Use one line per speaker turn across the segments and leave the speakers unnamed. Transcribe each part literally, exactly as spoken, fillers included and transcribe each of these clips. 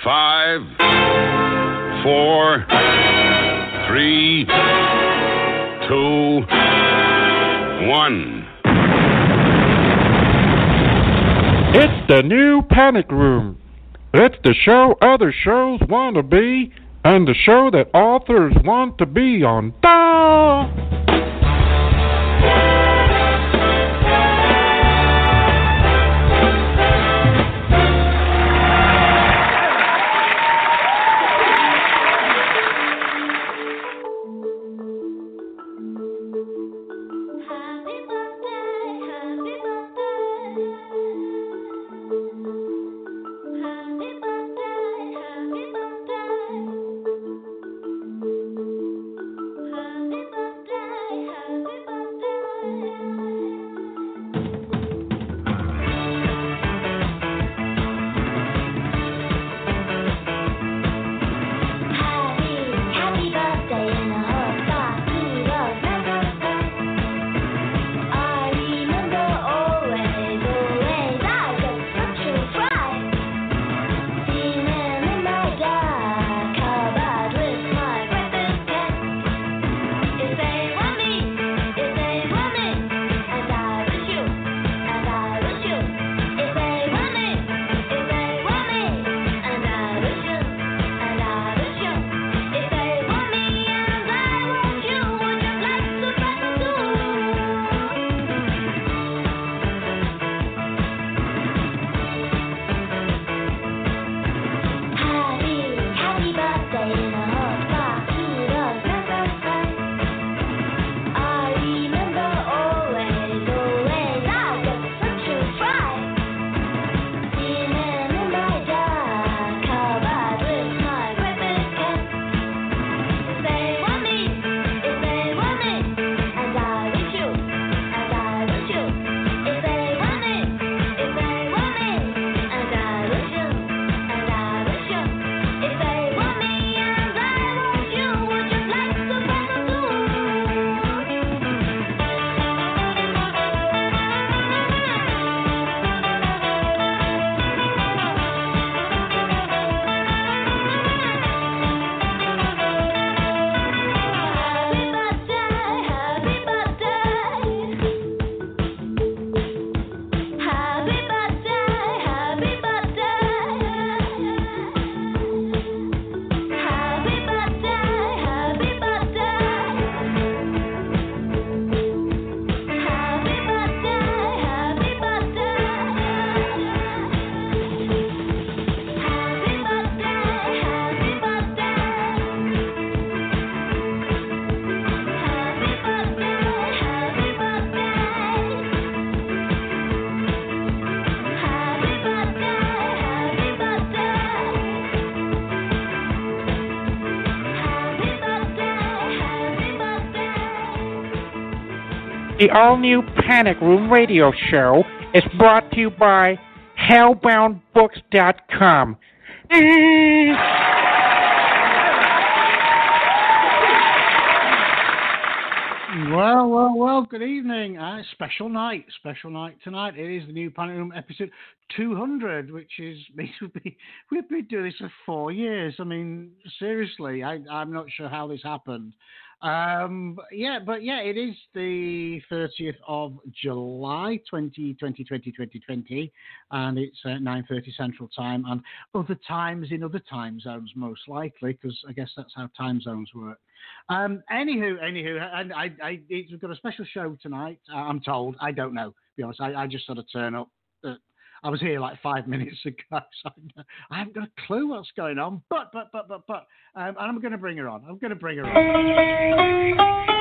Five, four, three, two, one.
It's the new Panic Room. It's the show other shows want to be, and the show that authors want to be on. Da! The all-new Panic Room radio show is brought to you by hellbound books dot com.
Well, well, well, good evening. Uh, special night, special night tonight. It is the new Panic Room episode two hundred, which is, we've been, we've been doing this for four years. I mean, seriously, I, I'm not sure how this happened. Um, but yeah, but yeah, it is the thirtieth of July, twenty twenty, twenty twenty, and it's uh, nine thirty Central Time, and other times in other time zones, most likely, because I guess that's how time zones work. Um, anywho, anywho, and I, I, it's, we've got a special show tonight. Uh, I'm told. I don't know. To be honest, I, I just sort of turn up. Uh, I was here like five minutes ago, so I haven't got a clue what's going on. But, but, but, but, but, um, and I'm going to bring her on. I'm going to bring her on.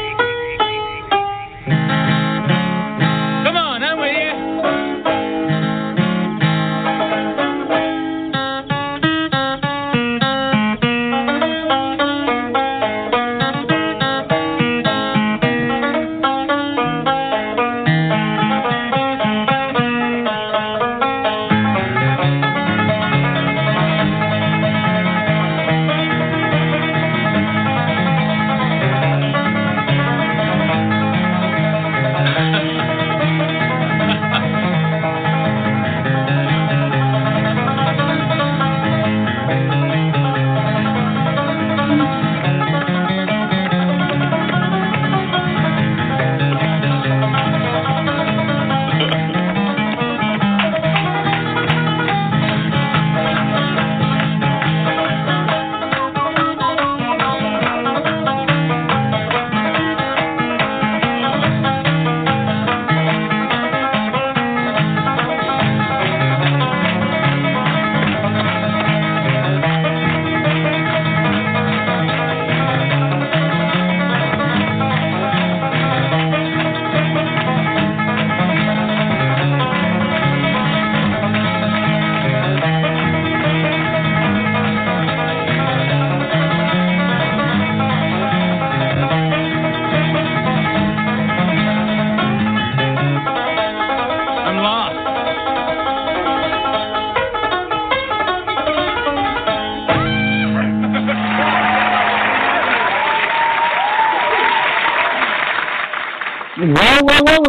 Come on, I'm with you.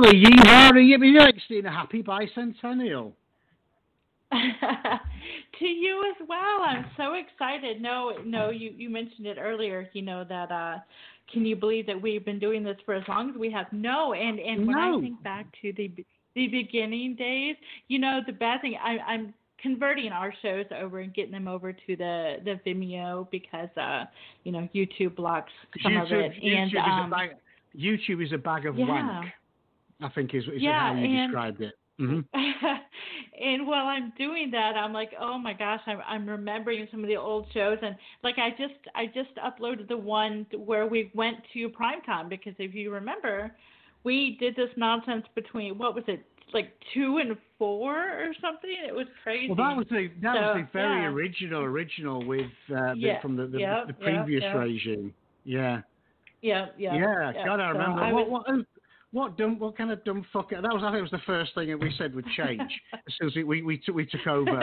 Well, yeehaw, yippee, Christina. Happy bicentennial.
To you as well. I'm so excited. No, no, you, you mentioned it earlier, you know, that uh can you believe that we've been doing this for as long as we have? No, and, and when
No.
I think back to the the beginning days, you know, the bad thing, I, I'm converting our shows over and getting them over to the, the Vimeo because, uh, you know, YouTube blocks some
YouTube,
of it.
YouTube,
and,
is
um,
a bag, YouTube is a bag of
yeah.
wank, I think is, is
Yeah,
how you
and-
described it. Mm-hmm.
And while I'm doing that, I'm like, oh my gosh, I'm I'm remembering some of the old shows, and like I just I just uploaded the one where we went to PrimeCon because if you remember, we did this nonsense between what was it like two and four or something. It was crazy.
Well, that was the that
So,
was the very
yeah.
original original with uh, the,
Yeah,
from the the,
yep,
the
yep,
previous
yep.
regime. Yeah.
Yeah, yeah,
Yeah,
yeah.
God, I
So
remember.
I
what,
was-
what, what dumb, what kind of dumb fucker? That was, I think, it was the first thing that we said would change as soon as we we we took, we took over.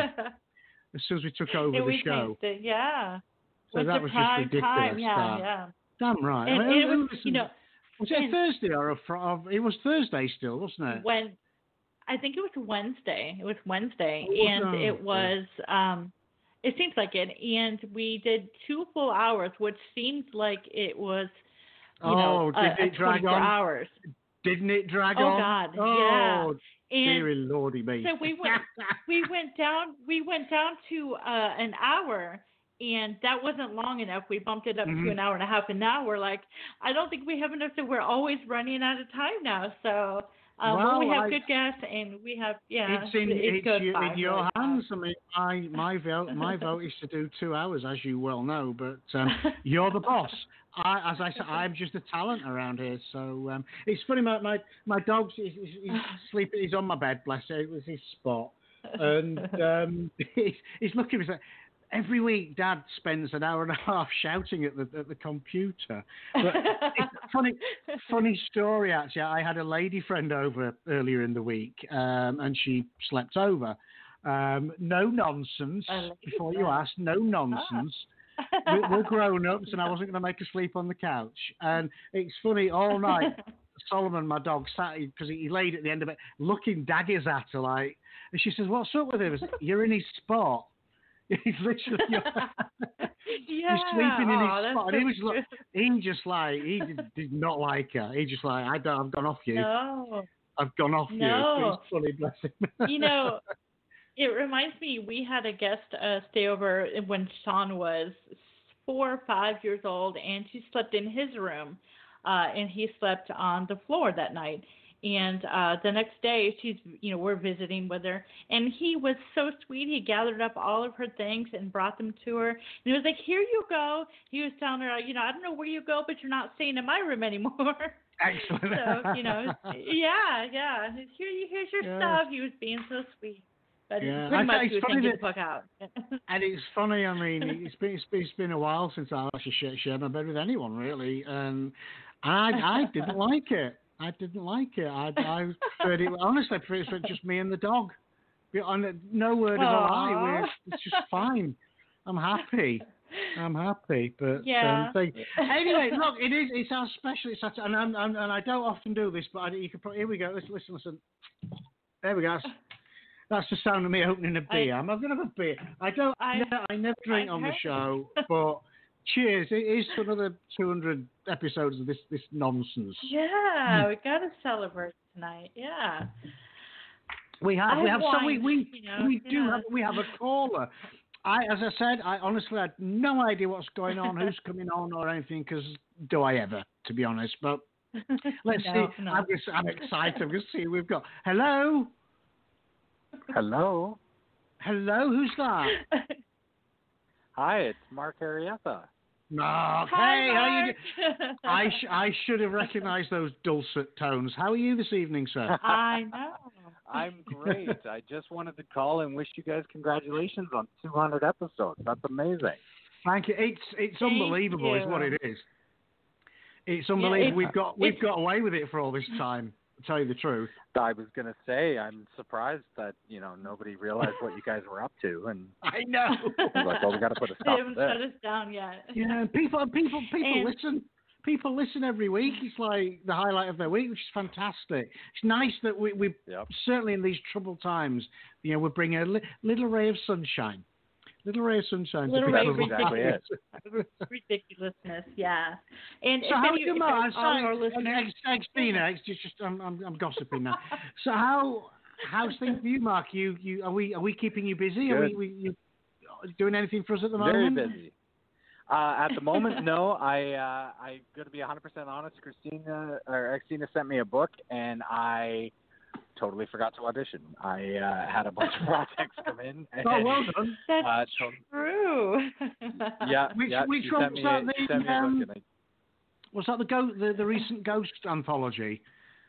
As soon as we took over
and
the
we
show.
changed it, yeah.
So
With
that
the
was just
prime
ridiculous.
time, yeah,
that.
yeah.
Damn right.
And,
I mean,
and it
who
was, you
listened-
know,
was it a
and-
Thursday or a Friday? It was Thursday still, wasn't it?
when I think it was Wednesday. It was Wednesday,
Oh,
and
no.
it was. Um, it seems like it, and we did two full hours, which seemed like it was, you
Oh,
know,
did
a,
it
a
drag
twenty-four
on?
hours.
Didn't it drag
Oh,
on?
God,
Oh,
And
dearie lordy me.
so we went, we went down, we went down to uh, an hour. And that wasn't long enough. We bumped it up
Mhm.
to an hour and a half, and now we're like, I don't think we have enough. So we're always running out of time now. So um,
Well,
when we have
I-
good guests, and we have, yeah,
It's in
it, it
it's
goes
your,
by
in your
really
hands. I mean, my my vote my vote is to do two hours, as you well know. But um, you're the boss. I, as I said, I'm just a talent around here. So um, it's funny. My my my dog's he's, he's he's sleeping. He's on my bed. Bless him. It was his spot, and um, he's, he's looking. He's like, every week, Dad spends an hour and a half shouting at the at the computer. But it's a funny, funny story actually. I had a lady friend over earlier in the week, um, and she slept over. Um, no nonsense.
A lady
Before you
friend.
ask, no nonsense. We're, we're grown ups, and I wasn't going to make her sleep on the couch. And it's funny all night. Solomon, my dog, sat because he laid at the end of it, looking daggers at her like, and she says, "What's up with him?" I said, "You're in his spot." He's literally
yeah.
he's sleeping in
Aw,
his
that's
spot,
so
and he was like,
cute.
he just like he did, did not like her. He just like, I don't, I've gone off you.
No,
I've gone off
No.
you. It's funny, bless him.
you know, it reminds me. We had a guest uh, stay over when Sean was four or five years old, and she slept in his room, uh, and he slept on the floor that night. And uh, the next day, she's, you know, we're visiting with her, and he was so sweet. He gathered up all of her things and brought them to her. And he was like, "Here you go." He was telling her, you know, "I don't know where you go, but you're not staying in my room anymore."
Excellent.
So, you know, yeah, yeah. Here, you, here's your
Yeah.
stuff. He was being so sweet. But
Yeah,
pretty
I
much
think
he
it's
was
funny
saying, "Get
that-
the fuck out."
And it's funny. I mean, it's been it's been, it's been a while since I actually shared, shared my bed with anyone really, and I I didn't like it. I didn't like it. I I preferred it honestly. I preferred it just me and the dog. Be- on- No word of a lie.
Aw.
We're, it's just fine. I'm happy. I'm happy, but
Yeah.
um, thing. Anyway, look, it is. It's our special. It's our, and, I'm, I'm, and I don't often do this, but I, you could probably, here we go. Listen, listen, listen. There we go. That's, that's the sound of me opening a beer. I, I'm going to have a beer. I don't. I,
I-
never, I never drink
I
on the
heard.
show, but cheers. It is to another two hundred episodes of this this nonsense.
Yeah, we got to celebrate tonight. Yeah.
We have,
I
we have, some, we,
whined,
we,
you know,
we do
yeah.
have, we have a caller. I, as I said, I honestly had no idea what's going on, who's coming on or anything, because do I ever, to be honest. But let's
No,
see.
no.
I'm, just, I'm excited. We'll see who we've got. Hello?
Hello.
Hello? Who's that?
Hi, it's Mark Arietta.
Mark.
Hi,
Hey, how you
Mark.
doing? I, sh- I should have recognized those dulcet tones. How are you this evening, sir?
I know.
I'm great. I just wanted to call and wish you guys congratulations on two hundred episodes. That's amazing.
Thank you. It's it's
Thank
unbelievable, is what
you.
it is. It's unbelievable.
it's-
we've got we've
it's-
got away with it for all this time. To tell you the truth.
I was going to say, I'm surprised that, you know, nobody realized what you guys were up to. And
I know.
I was like, well, we got to put a
They
stop to
haven't
this.
shut us down yet.
Yeah, people, people, people
And-
listen. people listen every week. It's like the highlight of their week, which is fantastic. It's nice that we, we
Yep.
certainly in these troubled times, you know, we're bringing a li- little ray of sunshine. Little ray of sunshine.
Little
to
ray
people.
of
exactly it.
ridiculous's, yeah. And
So
if
how
any,
are you,
if
Mark?
all our listeners,
Ex, ex, just, just, I'm, I'm, I'm gossiping now. So how, how's things for you, Mark? You, you, are we, are we keeping you busy? Are we,
Good.
we you doing anything for us at the
Very
moment?
busy. Uh, at the moment, no. I uh, I'm going to be one hundred percent honest. Christina or Christina sent me a book, and I totally forgot to audition. I uh, had a bunch of projects come in. And,
Oh, well done.
that's
uh, to-
true.
yeah,
Which-
yeah.
which
she
one
sent
was
me
that,
a-
the,
she sent me a
um,
book, and I,
Was that the go the, the recent Ghost anthology?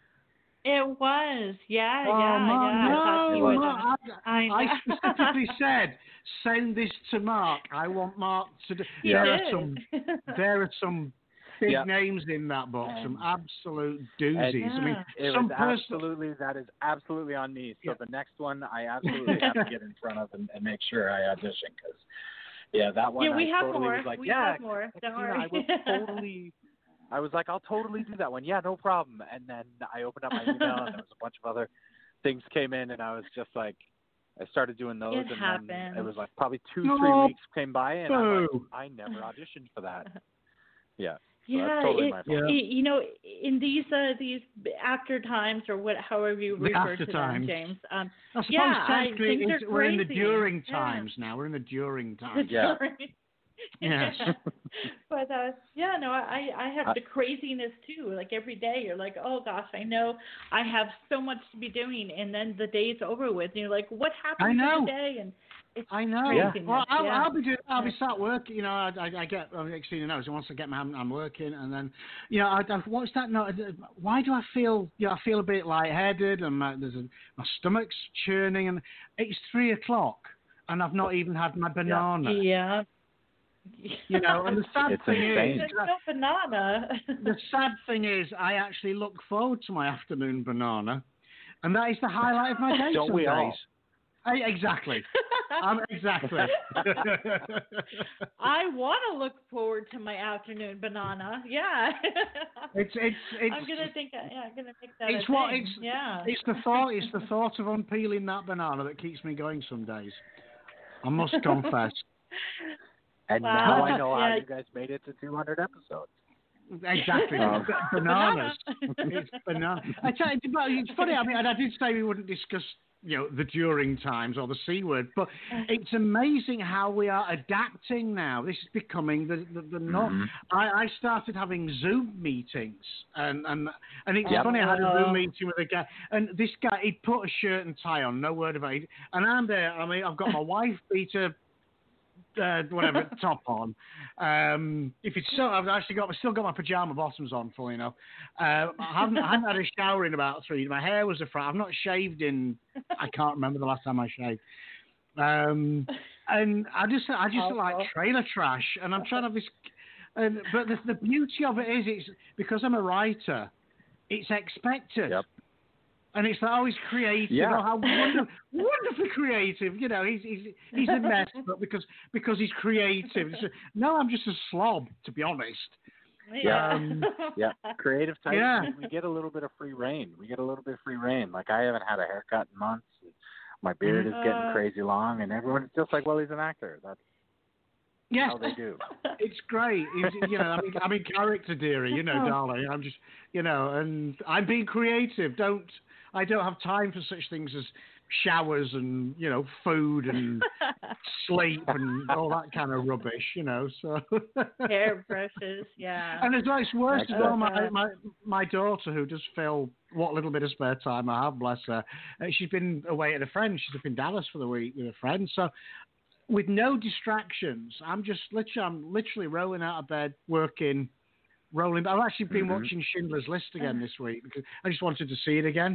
It was, yeah,
Oh,
yeah,
Mark,
yeah. I thought
no,
you would.
Mark, I,
I know.
I specifically said send this to Mark. I want Mark to do.
He
there
did.
are some there are some big
Yeah.
names in that book, some absolute doozies.
And-
I mean,
it
some
was
person.
absolutely that is absolutely on me. So
Yeah.
the next one, I absolutely have to get in front of and, and make sure I audition because, yeah, that one.
Yeah, we
I
have
totally
more.
was like,
we
yeah,
have more. Don't
Christina,
worry.
I will totally. I was like, I'll totally do that one. Yeah, no problem. And then I opened up my email, and there was a bunch of other things came in, and I was just like, I started doing those,
It
and
happens.
then it was like probably two,
No.
three weeks came by, and I'm like,
Boo.
I never auditioned for that. Yeah. So
Yeah,
that's totally
it,
my fault.
Yeah.
it- you know, in these uh, these after times or what, however you
The
refer
after
to
times.
them, James. Um,
I suppose
yeah, I-
technically
things
it's-
are
we're in the
crazy.
during
Yeah.
times now. We're in the during times.
Yeah.
Yes.
But uh, yeah, no, I I have
I-
the craziness too. Like every day, you're like, oh gosh, I know I have so much to be doing, and then the day's over with, and you're like, what happened
I know.
to the day? And it's
I know.
Yeah.
Well, I'll,
yeah.
I'll be doing, I'll be sat working. You know, I, I, I get. I mean, Christina knows. Once I get my, I'm, I'm working, and then, you know, I, I've watched that. No, why do I feel? You know, I feel a bit lightheaded, and my, there's a, my stomach's churning, and it's three o'clock, and I've not even had my banana.
yeah.
You know, and the sad
It's
thing
insane.
is,
There's no banana.
the sad thing is, I actually look forward to my afternoon banana, and that is the highlight of my day.
Don't
some
we
days.
all?
I, exactly. um, exactly.
I want to look forward to my afternoon banana. Yeah.
it's it's it's.
I'm gonna think. Yeah, I'm gonna make that.
It's
a
what
thing.
it's.
Yeah.
It's the thought. It's the thought of unpeeling that banana that keeps me going some days. I must confess.
And
Wow.
now I know
Yeah.
how you guys made it to two hundred episodes.
Exactly.
Um,
Bananas. It's banana. I tell you, but it's funny. I mean, I did say we wouldn't discuss, you know, the during times or the C word, but it's amazing how we are adapting now. This is becoming the the, the norm. I, I started having Zoom meetings, and and and it's
Yep.
funny. I had a
Oh.
Zoom meeting with a guy, and this guy he'd put a shirt and tie on, no word about it, and I'm there. I mean, I've got my wife beater. Uh, whatever top on. Um, if it's so, I've actually got, I've still got my pajama bottoms on, fully enough. Uh, I haven't, I haven't had a shower in about three. My hair was a fright. I've not shaved in. I can't remember the last time I shaved. Um, and I just, I just
Oh,
like
oh.
trailer trash, and I'm trying to have this. And but the, the beauty of it is, it's because I'm a writer. It's expected.
Yep.
And it's like, oh, he's creative.
Yeah.
Oh, how wonderful, wonderfully creative. You know, he's he's he's a mess, but because because he's creative. It's a- no, I'm just a slob, to be honest.
Yeah.
Um,
Yeah, creative types.
Yeah.
We get a little bit of free reign. We get a little bit of free reign. Like I haven't had a haircut in months. And my beard is getting
Uh.
crazy long, and everyone's just like, "Well, he's an actor." That's
yes,
how they do.
it's great. He's, you know, I'm in, I'm in character, dearie. You know, darling. I'm just, you know, and I'm being creative. Don't I don't have time for such things as showers and, you know, food and sleep and all that kind of rubbish, you know. So
Hairbrushes, yeah.
and as well, it's worse as well. My,
Exactly.
my my daughter, who does fill what little bit of spare time I have, bless her, uh, she's been away at a friend. She's up in Dallas for the week with a friend. So with no distractions, I'm just literally, I'm literally rolling out of bed, working, rolling. I've actually been
Mhm.
watching Schindler's List again this week because I just wanted to see it again.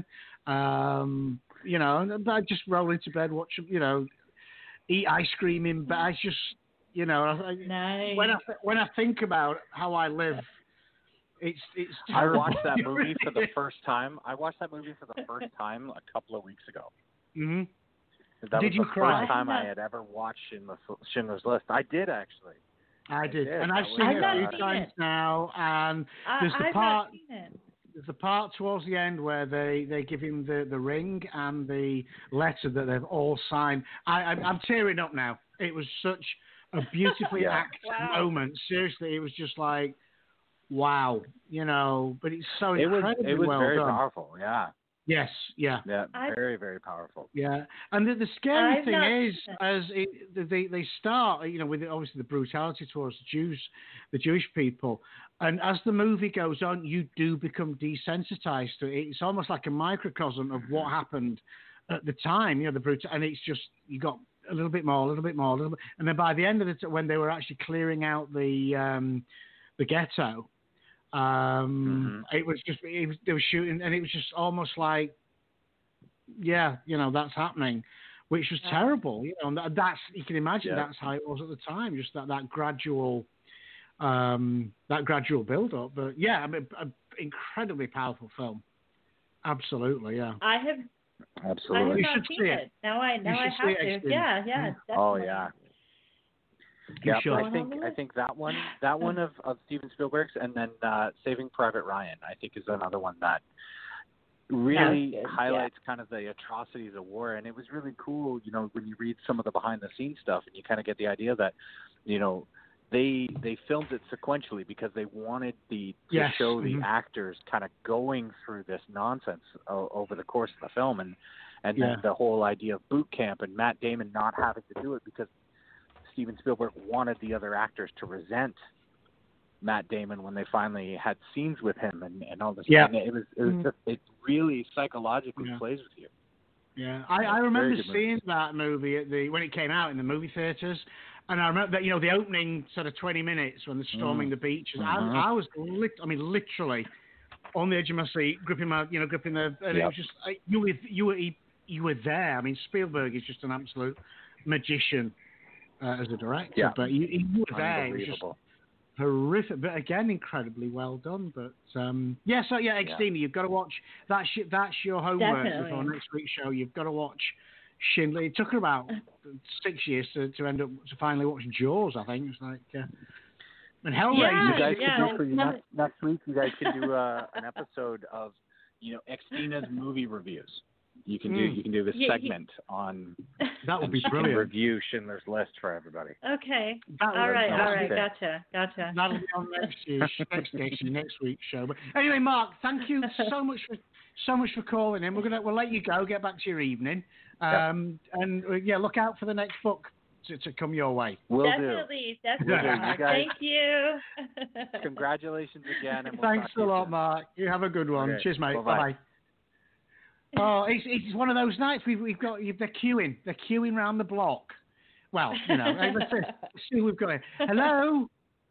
Um, you know, and I just roll into bed, watch, you know, eat ice cream in bed. I just, you know, I,
Nice.
when I th- when I think about how I live, it's it's.
I
terrible.
watched that movie for the first time. I watched that movie for the first time a couple of weeks ago.
hmm
That
Did
was
you
the
cry?
first time I had ever watched Schindler's, Schindler's List. I did actually.
I did,
did.
and I've
That
seen
was,
it a
I've
few
not seen
times
it.
now. And
I,
there's the
I've
part,
not seen it.
there's the part towards the end where they, they give him the, the ring and the letter that they've all signed. I, I'm, I'm tearing up now. It was such a beautifully
Yeah.
acted
Wow.
moment. Seriously, it was just like, wow, you know. But it's so
It was
incredibly
it was
well
very
done.
powerful. Yeah.
Yes, yeah.
Yeah.
I-
Very very powerful.
Yeah, and the, the scary
I've
thing
not
is,
seen
as it, they they start, you know, with obviously the brutality towards the Jews, the Jewish people, and as the movie goes on, you do become desensitized to it. It's almost like a microcosm of what happened at the time, you know, the brutal, and it's just you got a little bit more, a little bit more, a little bit, and then by the end of it, when they were actually clearing out the um, the ghetto. Um,
Mhm.
It was just it was, they were shooting, and it was just almost like, yeah, you know, that's happening, which was
Yeah.
terrible. You know, and that, that's you can imagine
Yeah.
that's how it was at the time, just that that gradual, um, that gradual build up. But yeah, I mean, an incredibly powerful film. Absolutely, yeah.
I have I have
Absolutely.
You
not
should
seen
see
it.
it.
Now I now I
should see
have
it,
to.
Extreme.
Yeah, yeah, definitely.
Oh yeah.
You
Yeah,
should.
I think I think that one that one of, of Steven Spielberg's, and then uh, Saving Private Ryan, I think is another one that really
good,
highlights kind of the atrocities of war. And it was really cool, you know, when you read some of the behind the scenes stuff, and you kind of get the idea that, you know, they they filmed it sequentially because they wanted the to
Yes.
show the
Mhm.
actors kind of going through this nonsense o- over the course of the film, and and
Yeah.
then the whole idea of boot camp and Matt Damon not having to do it because Steven Spielberg wanted the other actors to resent Matt Damon when they finally had scenes with him and, and all this.
Yeah.
And it was it was
Mhm.
just, it really psychologically
Yeah.
plays with you.
Yeah, I,
Yeah,
I remember
very good movie.
seeing that movie at the when it came out in the movie theaters, and I remember that you know the opening sort of twenty minutes when they're storming
Mm.
the beaches.
Mhm.
I, I was lit, I mean literally on the edge of my seat, gripping my you know gripping the and it
Yep.
was just I- you were you were you were there. I mean Spielberg is just an absolute magician uh, as a director,
Yeah.
but you, you were there. It was just
Unbelievable.
horrific, but again, incredibly well done. But um, yeah, so yeah, Extina, you've got to watch. That's your, that's your homework
Definitely.
before next week's show. You've got to watch Schindler. It took her about six years to, to end up to finally watch Jaws. I think it's like uh, and Hellraiser.
Yeah,
You guys
yeah,
can do for
it's
next, next week. You guys can do uh, an episode of you know Extina's movie reviews. You can do
Mm.
you can do this
Yeah, he-
segment on
That would be
and she can
brilliant.
review Schindler's List for everybody.
Okay.
That would-
All right,
that'll
all
be-
right, gotcha, gotcha.
That'll be on next year's next station, next week's show. But anyway, Mark, thank you so much for so much for calling in. We're gonna we'll let you go, get back to your evening, um, and uh, yeah, look out for the next book to, to come your way.
Will
Definitely, definitely.
Will do. You
Mark.
guys-
Thank you.
do. Congratulations again. And we'll
Thanks
talk to
a
you
lot,
soon.
Mark. You have a good one.
Okay,
Cheers, mate.
bye-bye.
Bye bye. Oh, it's it's one of those nights we've we've got they're queuing they're queuing round the block. Well, you know, hey, let's, let's see who we've got here. Hello,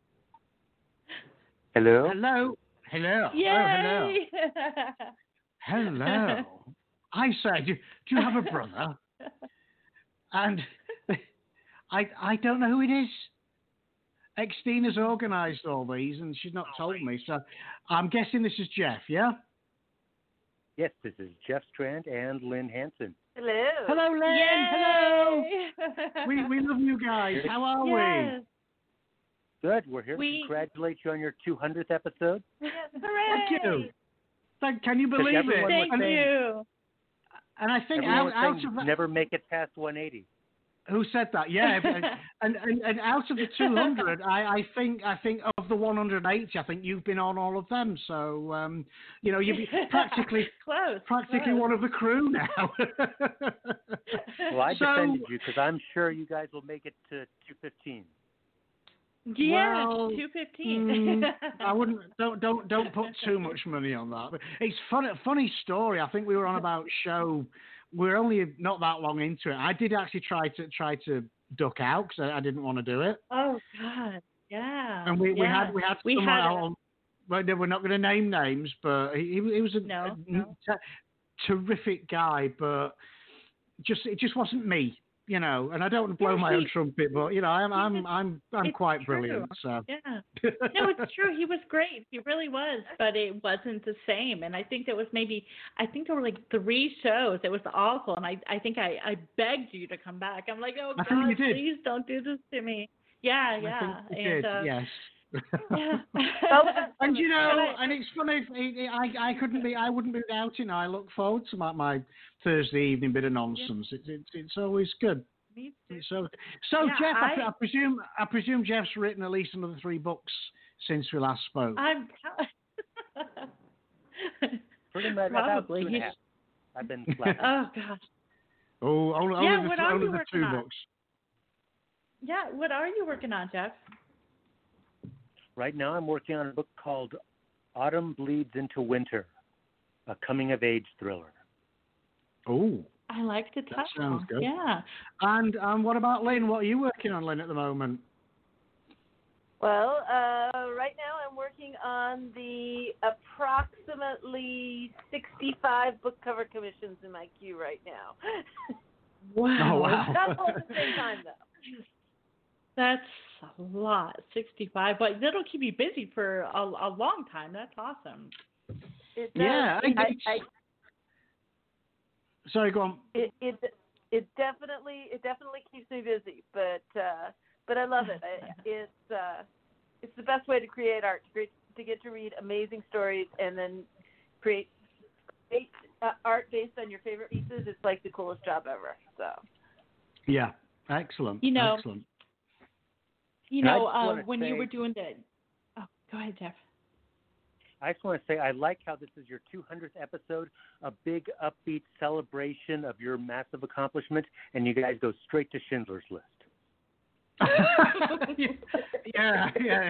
Hello?
hello, hello,
Yay!
oh, hello, hello. I said, do, do you have a brother? And I I don't know who it is. Extina's organised all these, and she's not told me. So I'm guessing this is Jeff. Yeah.
Yes, this is Jeff Strand and Lynn Hanson.
Hello.
Hello, Lynn. Hello. We we love you guys. How are
Yes.
Good. We're here
We-
to congratulate you on your two hundredth episode.
Yes,
we?
hooray.
Thank you. Thank, can you believe it?
everyone was
Thank
And,
saying-
you.
and I think
Everyone
out,
was
out
saying
of
you'd
that,
never make it past one eighty.
who said that? Yeah, and, and and out of the two hundred, I, I think I think of the one hundred eighty, I think you've been on all of them. So um, you know, you're practically
close.
practically
close.
one of the crew now.
Well, I
So-
defended you because I'm sure you guys will make it to two fifteen.
Yeah,
Well,
two fifteen.
Mm, I wouldn't. Don't don't don't put too much money on that. But it's funny. Funny story. I think we were on about show. We're only not that long into it. I did actually try to try to duck out because I, I didn't want to do it.
Oh God, yeah.
And we, we
yeah.
had we had
We
someone
had a-
on. Well, no, we're not going to name names, but he, he he was a,
No,
a
no.
t- terrific guy, but just it just wasn't me, you know. And I don't want to blow
Yeah,
my
he-
own trumpet, but you know, I'm I'm I'm I'm
It's
quite
true.
brilliant. So
Yeah. No, it's true. He was great. He really was, but it wasn't the same. And I think there was maybe, I think there were like three shows. It was awful. And I, I think I, I begged you to come back. I'm like, oh
I think
God,
you did.
please don't do this to me. Yeah,
I
yeah.
think you
and
did,
uh,
yes.
yeah.
And you know,
And I-
and it's funny. It, it, I I couldn't be. I wouldn't be without it. I look forward to my, my Thursday evening bit of nonsense. It's it's it's always good.
Me too.
So so
Yeah,
Jeff, I, pre-
I-
I presume I presume Jeff's written at least another three books since we last spoke.
I'm
Pretty much about
Probably.
two and a
He's-
half. I've been flat.
Oh gosh.
Oh, only,
Yeah,
only the,
what
th-
are
only
you
the
working
two
on?
books.
Yeah, what are you working on, Jeff?
Right now I'm working on a book called Autumn Bleeds into Winter, a coming-of-age thriller.
Oh,
I like the title.
sounds good.
Yeah.
and um, what about Lynn? What are you working on, Lynn, at the moment?
Well, uh, right now I'm working on the approximately sixty-five book cover commissions in my queue right now.
Wow.
Oh, wow.
Not all at the same time, though.
That's a lot, sixty-five. But that'll keep you busy for a, a long time. That's awesome.
It does.
Yeah, I-
I, I,
Sorry, go on.
it, it it definitely it definitely keeps me busy, but uh, but I love it. I, it's uh, it's the best way to create art, to, create, to get to read amazing stories and then create, create uh, art based on your favorite pieces. It's like the coolest job ever. So
Yeah, excellent.
You know,
excellent.
You
And I
know,
just
uh,
wanna
when you
say-
were doing the. Oh, go ahead, Jeff.
I just want to say I like how this is your two hundredth episode, a big upbeat celebration of your massive accomplishment, and you guys go straight to Schindler's List.
yeah, yeah.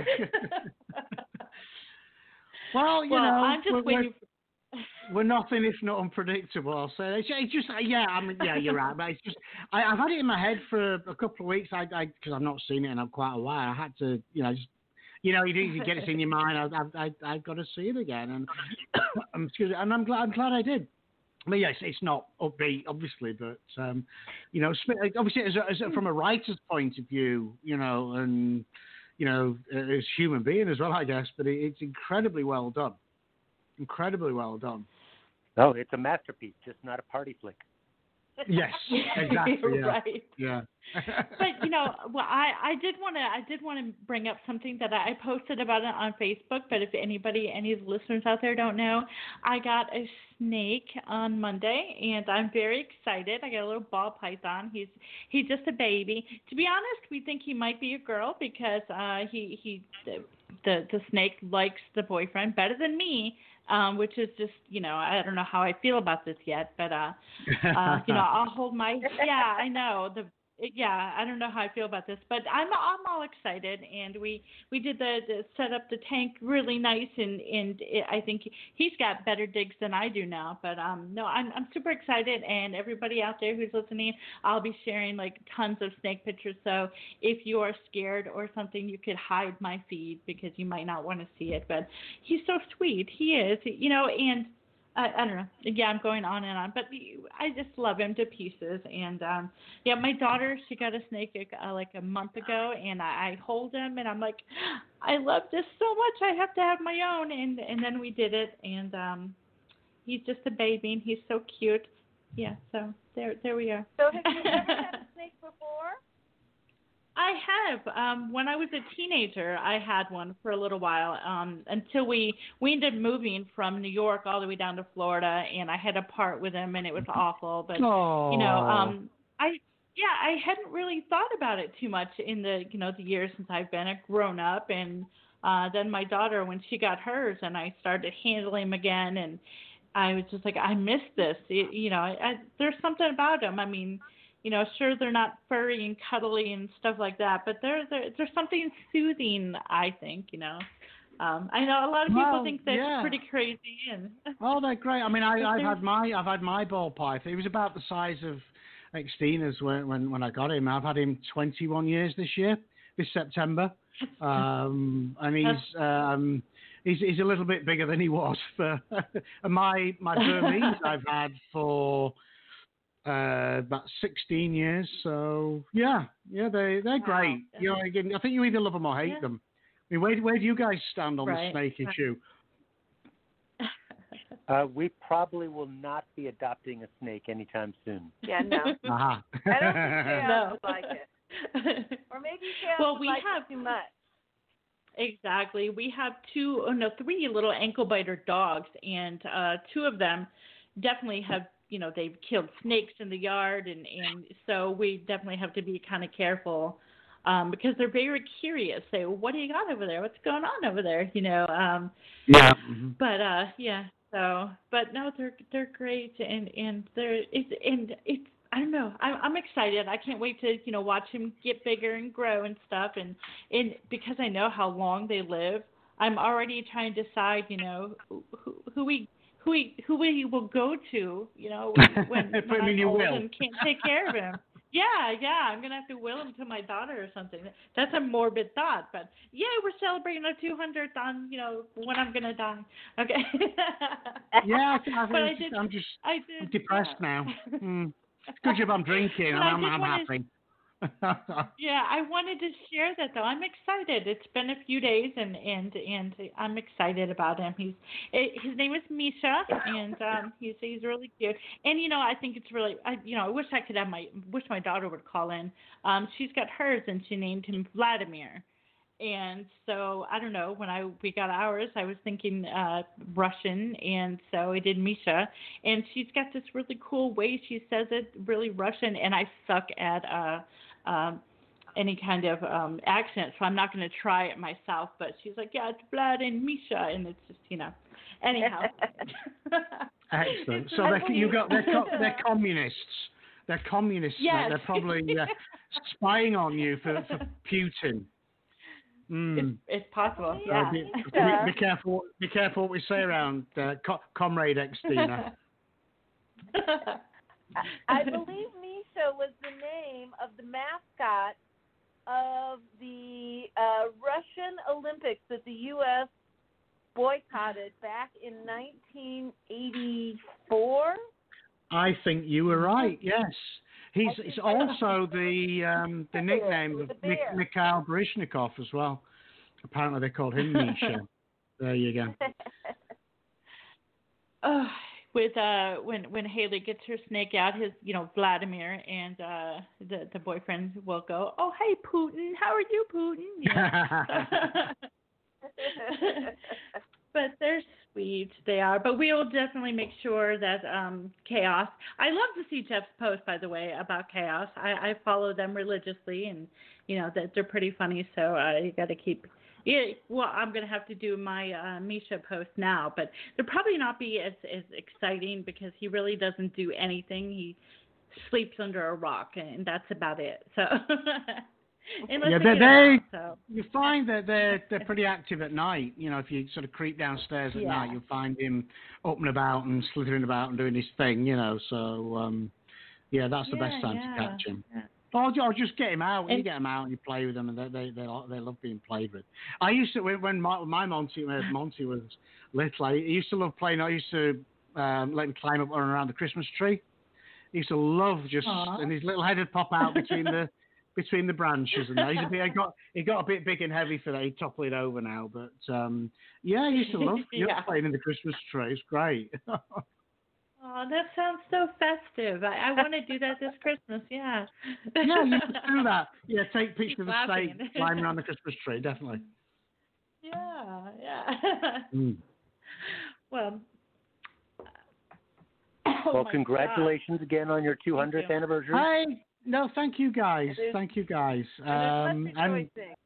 Well, you
well,
know,
I'm just
we're,
waiting.
we're, we're nothing if not unpredictable. I'll say it's, it's just, yeah, I mean, yeah, you're right. But it's just, I, I've had it in my head for a couple of weeks. I, I, because I've not seen it in quite a while. I had to, you know, just, you know, you, you get it in your mind. I, I, I, I've got to see it again, and um, excuse me, and I'm glad, I'm glad I did. I mean, yes, it's not upbeat, obviously, but um, you know, sp- obviously, as, a, as a, from a writer's point of view, you know, and you know, as human being as well, I guess. But it, it's incredibly well done, incredibly well done.
Oh, it's a masterpiece, just not a party flick.
Yes, exactly. Yeah.
Right.
Yeah.
But you know, well, I, I did want to I did want to bring up something that I posted about it on Facebook. But if anybody, any of the listeners out there don't know, I got a snake on Monday, and I'm very excited. I got a little ball python. He's he's just a baby. To be honest, we think he might be a girl because uh, he he the, the the snake likes the boyfriend better than me. Um, which is just, you know, I don't know how I feel about this yet, but, uh, uh, you know, I'll hold my, yeah, I know, the, yeah, I don't know how I feel about this, but I'm, I'm all excited, and we, we did the, the set up the tank really nice, and, and it, I think he's got better digs than I do now, but, um, no, I'm, I'm super excited, and everybody out there who's listening, I'll be sharing, like, tons of snake pictures, so if you are scared or something, you could hide my feed, because you might not want to see it, but he's so sweet, he is, you know, and I, I don't know. Yeah, I'm going on and on, but I just love him to pieces. And um, yeah, my daughter, she got a snake uh, like a month ago, and I, I hold him, and I'm like, I love this so much. I have to have my own. And and then we did it, and um, he's just a baby, and he's so cute. Yeah, so there there we are.
So have you ever had a snake before?
I have. Um, when I was a teenager, I had one for a little while um, until we we ended up moving from New York all the way down to Florida, and I had to part with him, and it was awful. But
Oh.
you know, um, I yeah, I hadn't really thought about it too much in the you know the years since I've been a grown up, and uh, then my daughter when she got hers, and I started handling him again, and I was just like, I miss this. It, you know, I, I, there's something about him. I mean. You know, sure they're not furry and cuddly and stuff like that, but there's there, there's something soothing, I think. You know, um, I know a lot of people
Well,
think that's
yeah.
pretty crazy. And
Oh, they're great. I mean, I,
But
I've
there's-
had my I've had my ball python. He was about the size of Xtina's when, when when I got him. I've had him twenty-one years this year, this September, um, and he's um, he's he's a little bit bigger than he was. For, and my my Burmese I've had for. Uh, about sixteen years, so yeah, yeah, they they're
Wow.
great. You know, again, I think you either love them or hate
Yeah.
them. I mean, where where do you guys stand on
Right.
the snake issue?
Uh, we probably will not be adopting a snake anytime soon.
Yeah, no.
Aha.
I don't think J R
No.
would like it. Or maybe Chaos
well, we
likes
have
it too much.
Exactly. We have two, oh no, three little ankle biter dogs, and uh, two of them definitely have, you know, they've killed snakes in the yard, and, and so we definitely have to be kind of careful um, because they're very curious. Say, well, what do you got over there? What's going on over there? You know. Um,
Yeah. Mm-hmm.
But uh, yeah. So, but no, they're they're great, and and they're it's and it's. I don't know. I'm I'm excited. I can't wait to you know watch him get bigger and grow and stuff. And and because I know how long they live, I'm already trying to decide. You know who who we who we who we will go to. You know when when, when
I mean,
I'm
you
old
will.
and can't take care of him. Yeah, yeah. I'm gonna have to will him to my daughter or something. That's a morbid thought, but yeah, we're celebrating our two hundredth on you know when I'm gonna die. Okay.
Yeah, I think, I
But I
think
did-
I'm just
I did,
I'm depressed
yeah.
now. Mm. Good job I'm drinking.
But I
I'm,
did
I'm
wanna-
happy.
Yeah, I wanted to share that though. I'm excited. It's been a few days, and and and I'm excited about him. He's his name is Misha, and um, he's he's really cute. And you know, I think it's really, I you know, I wish I could have my wish my daughter would call in. Um, she's got hers, and she named him Vladimir. And so I don't know. When I we got ours, I was thinking uh, Russian, and so I did Misha. And she's got this really cool way she says it, really Russian. And I suck at uh, um, any kind of um, accent, so I'm not going to try it myself. But she's like, yeah, it's Vlad and Misha, and it's just you know. Anyhow.
Excellent. So they, you got they're, co- they're communists. They're communists.
Yes.
They're probably uh, spying on you for, for Putin. Mm.
It's, it's possible,
Uh,
yeah.
be, be, be careful. Be careful what we say around uh, co- Comrade Extina.
I believe Misha was the name of the mascot of the uh, Russian Olympics that the U S boycotted back in nineteen eighty-four.
I think you were right. Yes, he's
I
it's
think-
also the um, the nickname of
The
Mik-
bear.
Mikhail Baryshnikov as well. Apparently, they called him Misha. There you go.
Uh, with uh, when when Haley gets her snake out, his you know Vladimir and uh, the the boyfriend will go, oh hey Putin, how are you Putin? You know? But they're sweet, they are. But we will definitely make sure that um, Chaos. I love to see Jeff's post, by the way, about Chaos. I, I follow them religiously, and you know that they're pretty funny. So uh, you got to keep. Yeah, well, I'm gonna have to do my uh, Misha post now, but they'll probably not be as as exciting because he really doesn't do anything. He sleeps under a rock, and that's about it. So. Unless
Yeah,
they
they,
get
they
him out, so.
you find that they're they're pretty active at night. You know, if you sort of creep downstairs at
Yeah.
night, you'll find him up and about and slithering about and doing his thing. You know, so um, yeah, that's the
Yeah,
best time
yeah.
to catch him.
Yeah.
Or, or just get him out. you
And-
get him out and you play with them, and they they they, they love being played with. I used to when when my, my Monty when Monty was little, I used to love playing. I used to um, let him climb up and around the Christmas tree. He used to love just
Aw.
and his little head would pop out between the between the branches and that. He's a bit, he got he got a bit big and heavy for that. He's toppling over now, but um, yeah, he used to love he loved
Yeah.
playing in the Christmas tree. It's great.
Oh, that sounds so festive. I, I want to do that this Christmas. Yeah.
Yeah, you can do that. Yeah, take pictures of the
laughing.
snake climbing around the Christmas tree, definitely.
Yeah, yeah.
Mm.
Well.
Well,
oh my
congratulations again on your two hundredth
you.
anniversary.
Hey, no, thank you guys.
There's-
Thank you guys.
And there's
Um,
much
and
rejoicing.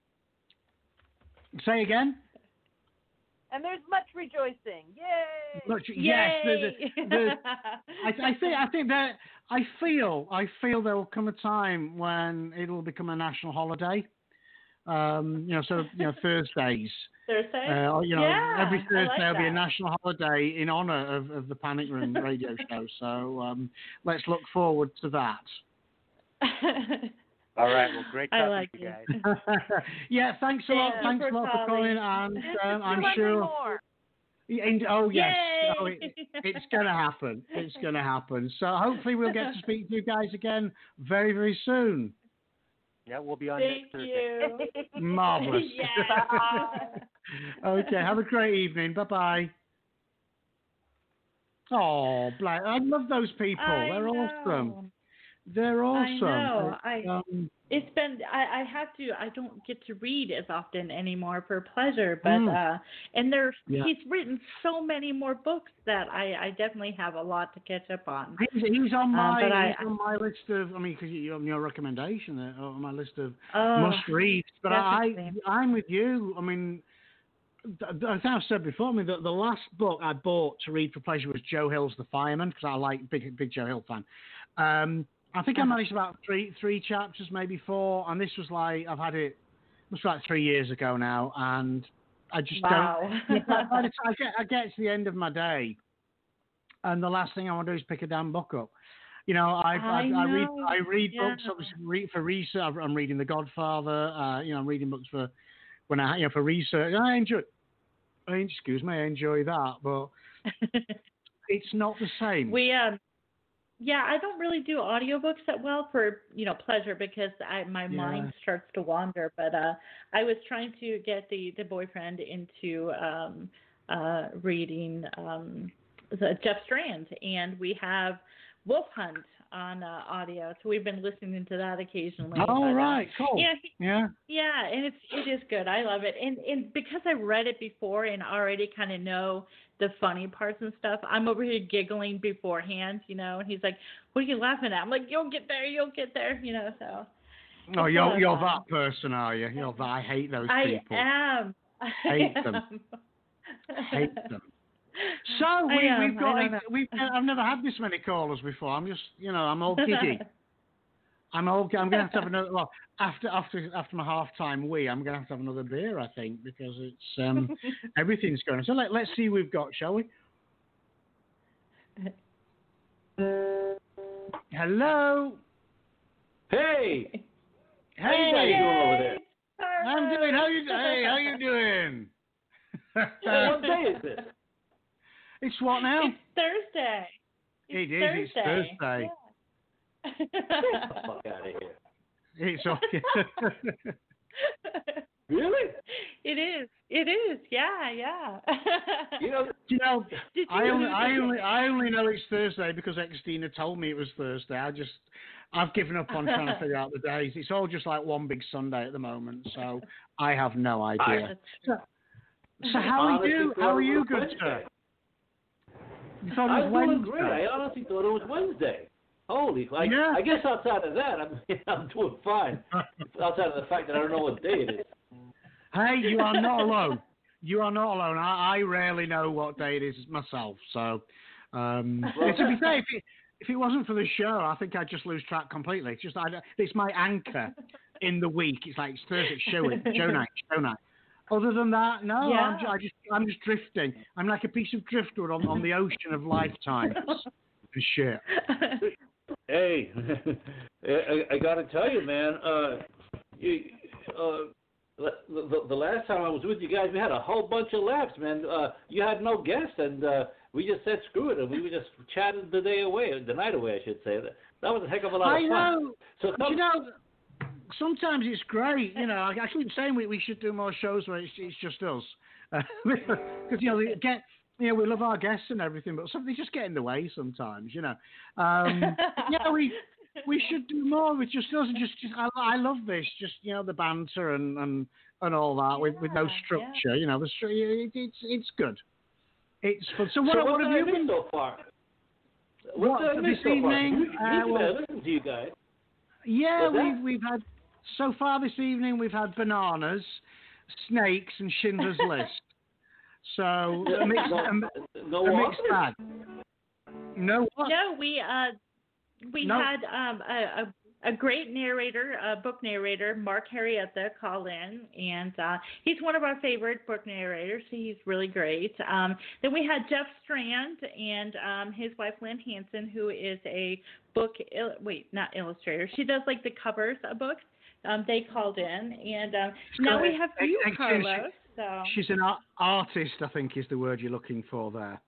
say again.
And there's much rejoicing. Yay!
Much,
God.
yes, the,
Yay.
the, the, I, I think I think that I feel I feel there will come a time when it will become a national holiday. Um, you know, sort of you know Thursdays.
Thursday.
Uh, or, you know,
Yeah,
every
I
Thursday
like
will be a
that.
national holiday in honour of, of the Panic Room radio show. So um, let's look forward to that.
All right. Well, great
I
talking
like
to you
it.
guys.
Yeah, thanks a lot.
Thank you
Thanks
for
a lot for
calling.
calling, and
This
um,
is
I'm
two hundred
sure.
more.
And, oh yes,
Yay!
oh, it, it's going to happen. It's going to happen. So hopefully we'll get to speak to you guys again very, very soon.
Yeah, we'll be on
Thank
next Thursday.
you.
Marvelous.
Yeah.
Okay, have a great evening. Bye bye. Oh, Black! I love those people.
I
They're
know.
awesome. They're awesome.
I know. I
Um,
it's been I, I have to I don't get to read as often anymore for pleasure, but
Mm.
uh and there's
Yeah.
he's written so many more books that I, I definitely have a lot to catch up on.
He's, he's on
Uh,
my
but I-
he's on my list of. I mean, because you're on your recommendation there, on my list of
Oh,
must reads. But I,
definitely.
I'm with you. I mean, th- th- as I've said before, I mean, the, the last book I bought to read for pleasure was Joe Hill's The Fireman, because I like big big Joe Hill fan. Um, I think I
Uh-huh.
managed about three three chapters, maybe four, and this was like I've had it. It was like three years ago now, and I just
Wow.
don't. By by the time I get, I get to the end of my day, and the last thing I want to do is pick a damn book up. You know, I I,
I
I read
know,
I read
yeah.
books obviously re- for research. I'm reading The Godfather. Uh, you know, I'm reading books for when I you know for research. I enjoy. I, excuse me, I enjoy that, but it's not the same.
We um yeah, I don't really do audiobooks that well for, you know, pleasure because I my
Yeah.
mind starts to wander, but uh I was trying to get the the boyfriend into um uh reading um the Jeff Strand, and we have Wolf Hunt on uh, audio, so we've been listening to that occasionally.
Oh
but, uh,
right, cool.
Yeah, he,
Yeah.
yeah, and it's it is good. I love it, and and because I read it before and already kind of know the funny parts and stuff, I'm over here giggling beforehand, you know. And he's like, "What are you laughing at?" I'm like, "You'll get there, you'll get there," you know. So.
Oh,
it's a lot
you're
of
you're
fun.
that person, are you? You're that. I hate those
I
people.
am. I
Hate
am.
them. Hate them. So
I
we,
am,
we've got.
I don't know.
We've. I've never had this many callers before. I'm just, you know, I'm all giddy. I'm all. I'm gonna have to have another. Well, after after after my halftime wee, I'm gonna have to have another beer, I think, because it's um everything's going. So let let's see who we've got, shall we? Hello.
Hey, how
Hey.
you guys doing over there?
I'm doing. How you? Hey, how you doing?
Hey, what day is this?
It's what now?
It's Thursday.
It
It's
is. It's
Thursday.
Thursday.
Get the fuck out of here.
It's okay.
Really?
It is. It is. Yeah, yeah.
You know,
you know,
Did you
I only, I
lose
only,
it?
I only know it's Thursday because Xtina told me it was Thursday. I just, I've given up on trying to figure out the days. It's all just like one big Sunday at the moment, so I have no idea. So, so how are
honestly
you?
thought
How are
it
you,
was
good
Wednesday.
sir? You thought
I
it was
was doing
Wednesday.
great. I honestly thought it was Wednesday. Holy, like,
Yeah.
I guess outside of that, I'm I'm doing fine. Outside of the fact that I don't know what day it is.
Hey, you are not alone. You are not alone. I, I rarely know what day it is myself. So, um,
Well-
to be fair, if it, if it wasn't for the show, I think I'd just lose track completely. It's just I, it's my anchor in the week. It's like it's Thursday, show it, show night, show night. Other than that, no,
Yeah.
I'm, ju- I just I'm just drifting. I'm like a piece of driftwood on, on the ocean of lifetimes and shit.
Hey, I, I got to tell you, man. Uh, you, uh, the, the, the last time I was with you guys, we had a whole bunch of laughs, man. Uh, you had no guests, and uh, we just said screw it, and we just chatted the day away, the night away, I should say. That, that was a heck of a lot
I
of fun.
know.
So
But
some,
you know, sometimes it's great. You know, I, I keep saying we, we should do more shows where it's, it's just us, because you know we get. You know, we love our guests and everything, but some, they just get in the way sometimes, you know. Um, yeah, we we should do more with just us. And just, just I, I love this, just, you know, the banter and, and, and all that with, with no
Yeah,
structure, you know. The stru- it, it's it's good. It's fun. So what,
so
what
what
have
did
you
I miss
been?
so far? What,
What,
did I miss
this
so far?
evening,
You,
uh,
usually
well-
I listen to you guys.
Yeah,
What's that?
we've we've had so far this evening. We've had bananas, snakes, and Schindler's List. So a mixed,
no,
a,
no
a
walkers?
mixed bag. No what?
No, we uh we
No.
had um a, a a great narrator, a book narrator, Mark Harrietta, call in, and uh, he's one of our favorite book narrators. He's really great. Um, then we had Jeff Strand and um, his wife Lynn Hanson, who is a book il- wait not illustrator. She does like the covers of books. Um, they called in, and um, now we have you,
Ex- ex-
Carlos. So.
She's an ar- artist, I think, is the word you're looking for there.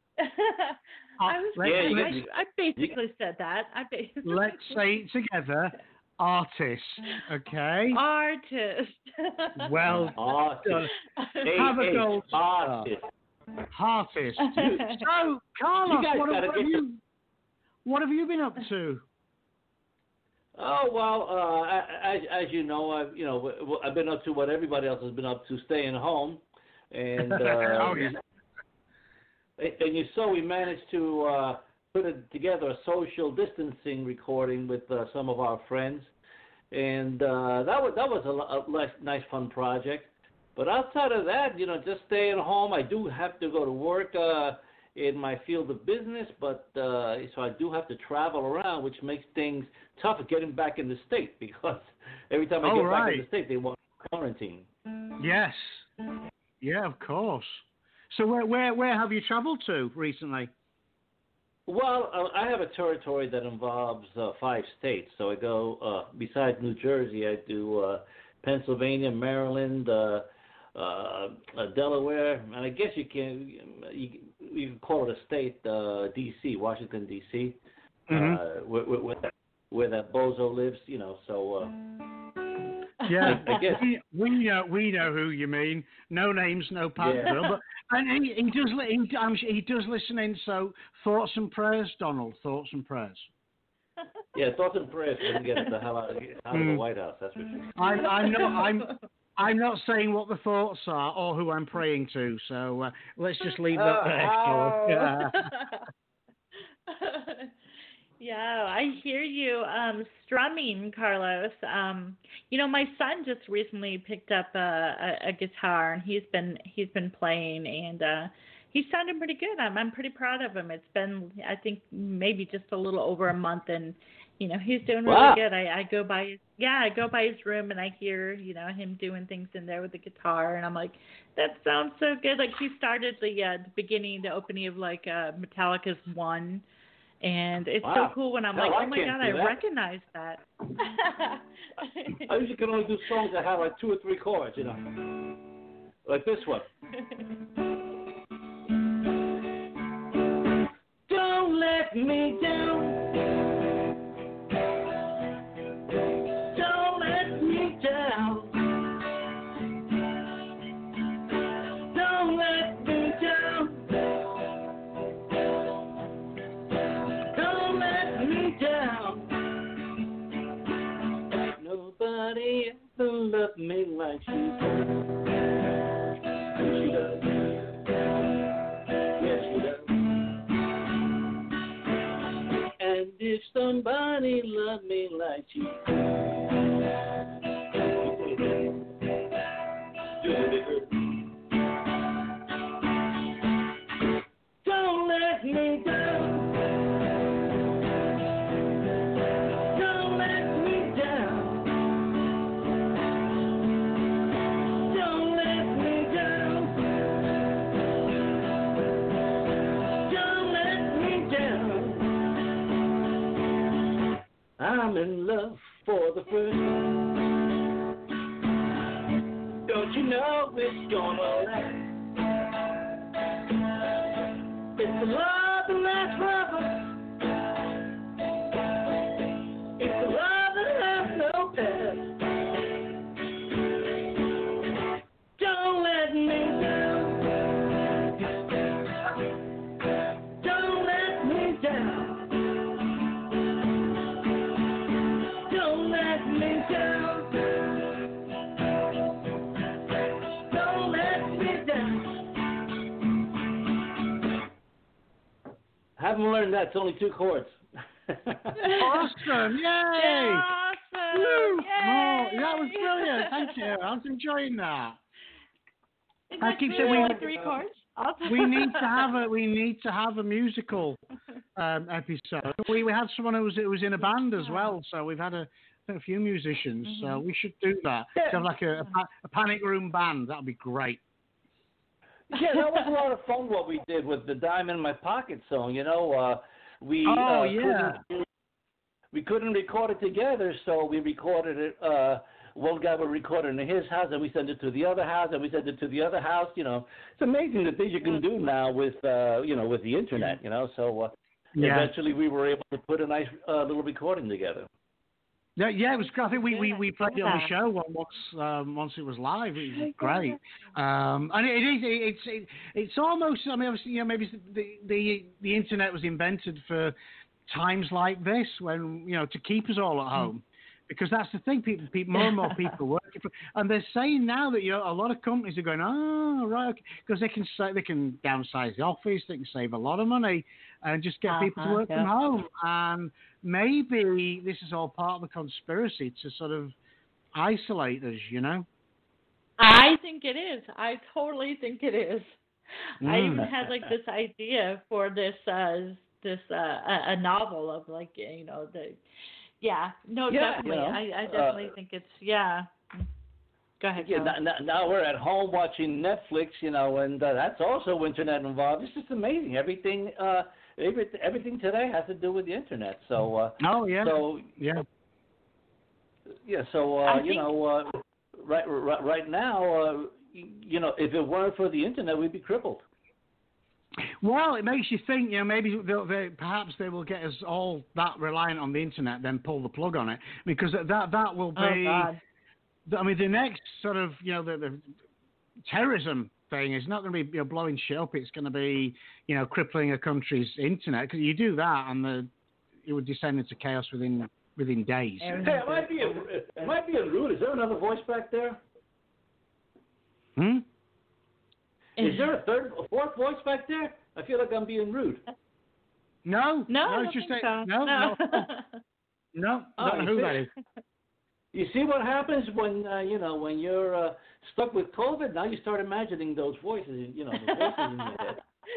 I was
let's-
Yeah, you-
I,
you-
I basically said that. I basically
Let's say it together, artist. Okay.
artist.
Well
Artist.
done. Have a
Hey, hey,
gold star.
artist.
Artist. So, Carlos,
You guys
what,
gotta
what
get
have you? What have you been up to?
Oh well, uh, as, as you know, I've you know I've been up to what everybody else has been up to, staying home, and uh,
oh yeah.
and you saw we managed to uh, put a, together a social distancing recording with uh, some of our friends, and uh, that was that was a, a nice fun project. But outside of that, you know, just staying home. I do have to go to work uh, in my field of business, but uh, so I do have to travel around, which makes things tough getting back in the state because every time I
oh,
get
right.
back in the state, they want quarantine.
Yes. Yeah, of course. So where where where have you travelled to recently?
Well, uh, I have a territory that involves uh, five states. So I go, uh, besides New Jersey, I do uh, Pennsylvania, Maryland, uh, uh, uh, Delaware, and I guess you can you, you can call it a state, uh, D C, Washington, D C,
Mm-hmm.
uh, where, where, where, that, where that bozo lives, you know. So uh,
yeah,
I, I guess
we, we know we know who you mean. No names, no Pat
Yeah.
Drill, but and he, he does li- he, I'm sure he does listen in. So thoughts and prayers, Donald. Thoughts and prayers.
yeah, thoughts and prayers for him to get the hell out of, out of the
Mm.
White House. That's for sure.
I'm I'm not I'm I'm not saying what the thoughts are or who I'm praying to. So uh, let's just leave that there.
Oh.
Yeah.
Yeah, I hear you um, strumming, Carlos. Um, you know, my son just recently picked up a, a, a guitar, and he's been he's been playing, and uh, he's sounding pretty good. I'm I'm pretty proud of him. It's been, I think, maybe just a little over a month, and you know, he's doing really
Wow.
good. I, I go by his, yeah, I go by his room, and I hear, you know, him doing things in there with the guitar, and I'm like, that sounds so good. Like he started the uh, the beginning, the opening of like uh, Metallica's One. And it's
Wow.
so cool when I'm
Hell,
like,
I
oh my
can't
God,
do
I
that.
recognize that.
I usually can only do songs that have like two or three chords, you know, like this one. Don't let me down. Don't let me down. Don't let me down. Don't let me down. Nobody ever loved me like you do. She does. Yes, she does. And if somebody loved me like you do, don't let me down. Don't let me down. Don't let me down. Don't let me down. I'm in love for the first time. Don't you know it's gonna last? It's a love that lasts forever. It's a love that has no past. Don't let me down. Don't let me down. Don't let me down. Don't let me down. I haven't learned that. It's only two chords.
Awesome! Yay!
Yeah, awesome!
Woo!
Yay!
Oh, that was brilliant. Thank you. I was enjoying that.
Is
I
that
keep
really
saying we-
only three chords? Awesome.
We need to have a we need to have a musical um, episode. We we had someone who was who was in a band as well, so we've had a, a few musicians. So
Mhm.
we should do that.
Yeah.
Have like a, a, pa- a panic room band. That'd be great.
Yeah, that was a lot of fun what we did with the Diamond in My Pocket song. You know, uh, we
Oh,
uh,
yeah.
couldn't, we couldn't record it together, so we recorded it. Uh, one guy would record it in his house, and we sent it to the other house, and we sent it to the other house. You know, it's amazing the things you can do now with uh, you know with the internet. You know, so uh,
Yeah.
eventually we were able to put a nice uh, little recording together.
Yeah, yeah, it was. I think we, we, we played it on the
Yeah.
show once um, once it was live. It was great, um, and it, it is. It, it's it, it's almost. I mean, obviously, you know, maybe the, the the internet was invented for times like this when you know to keep us all at home. Because that's the thing, people, people more and more people working for, and they're saying now that you know a lot of companies are going, oh right, because they can say they can downsize the office, they can save a lot of money, and just get uh-huh, people to work yeah. from home. And maybe this is all part of the conspiracy to sort of isolate us, you know.
I think it is. I totally think it is.
Mm.
I even had like this idea for this uh, this uh, a, a novel of like you know the. Yeah, no,
yeah,
definitely.
You know,
I, I definitely
uh,
think it's, yeah. Go ahead,
yeah, now, now we're at home watching Netflix, you know, and uh, that's also internet involved. It's just amazing. Everything uh, every, everything today has to do with the internet. So, uh,
oh, yeah.
So,
yeah.
Yeah, so, uh, you
think...
know, uh, right, right, right now, uh, you know, if it weren't for the internet, we'd be crippled.
Well, it makes you think, you know, maybe they'll, they, perhaps they will get us all that reliant on the internet, then pull the plug on it, because that that will be,
oh, God.
I mean, the next sort of, you know, the, the terrorism thing is not going to be you know, blowing shit up. It's going to be, you know, crippling a country's internet, because you do that and the it would descend into chaos within within days.
Hey, it might be a, it might be a rude. Is there another voice back there?
Hmm.
Is there a third, a fourth voice back there? I feel like I'm being rude.
No,
no,
no,
I
it's
don't
just
think
a,
so.
no, no, no, no,
Oh,
don't know who
see,
that is.
You see what happens when uh, you know when you're uh, stuck with COVID? Now you start imagining those voices, you know, the voices in your head.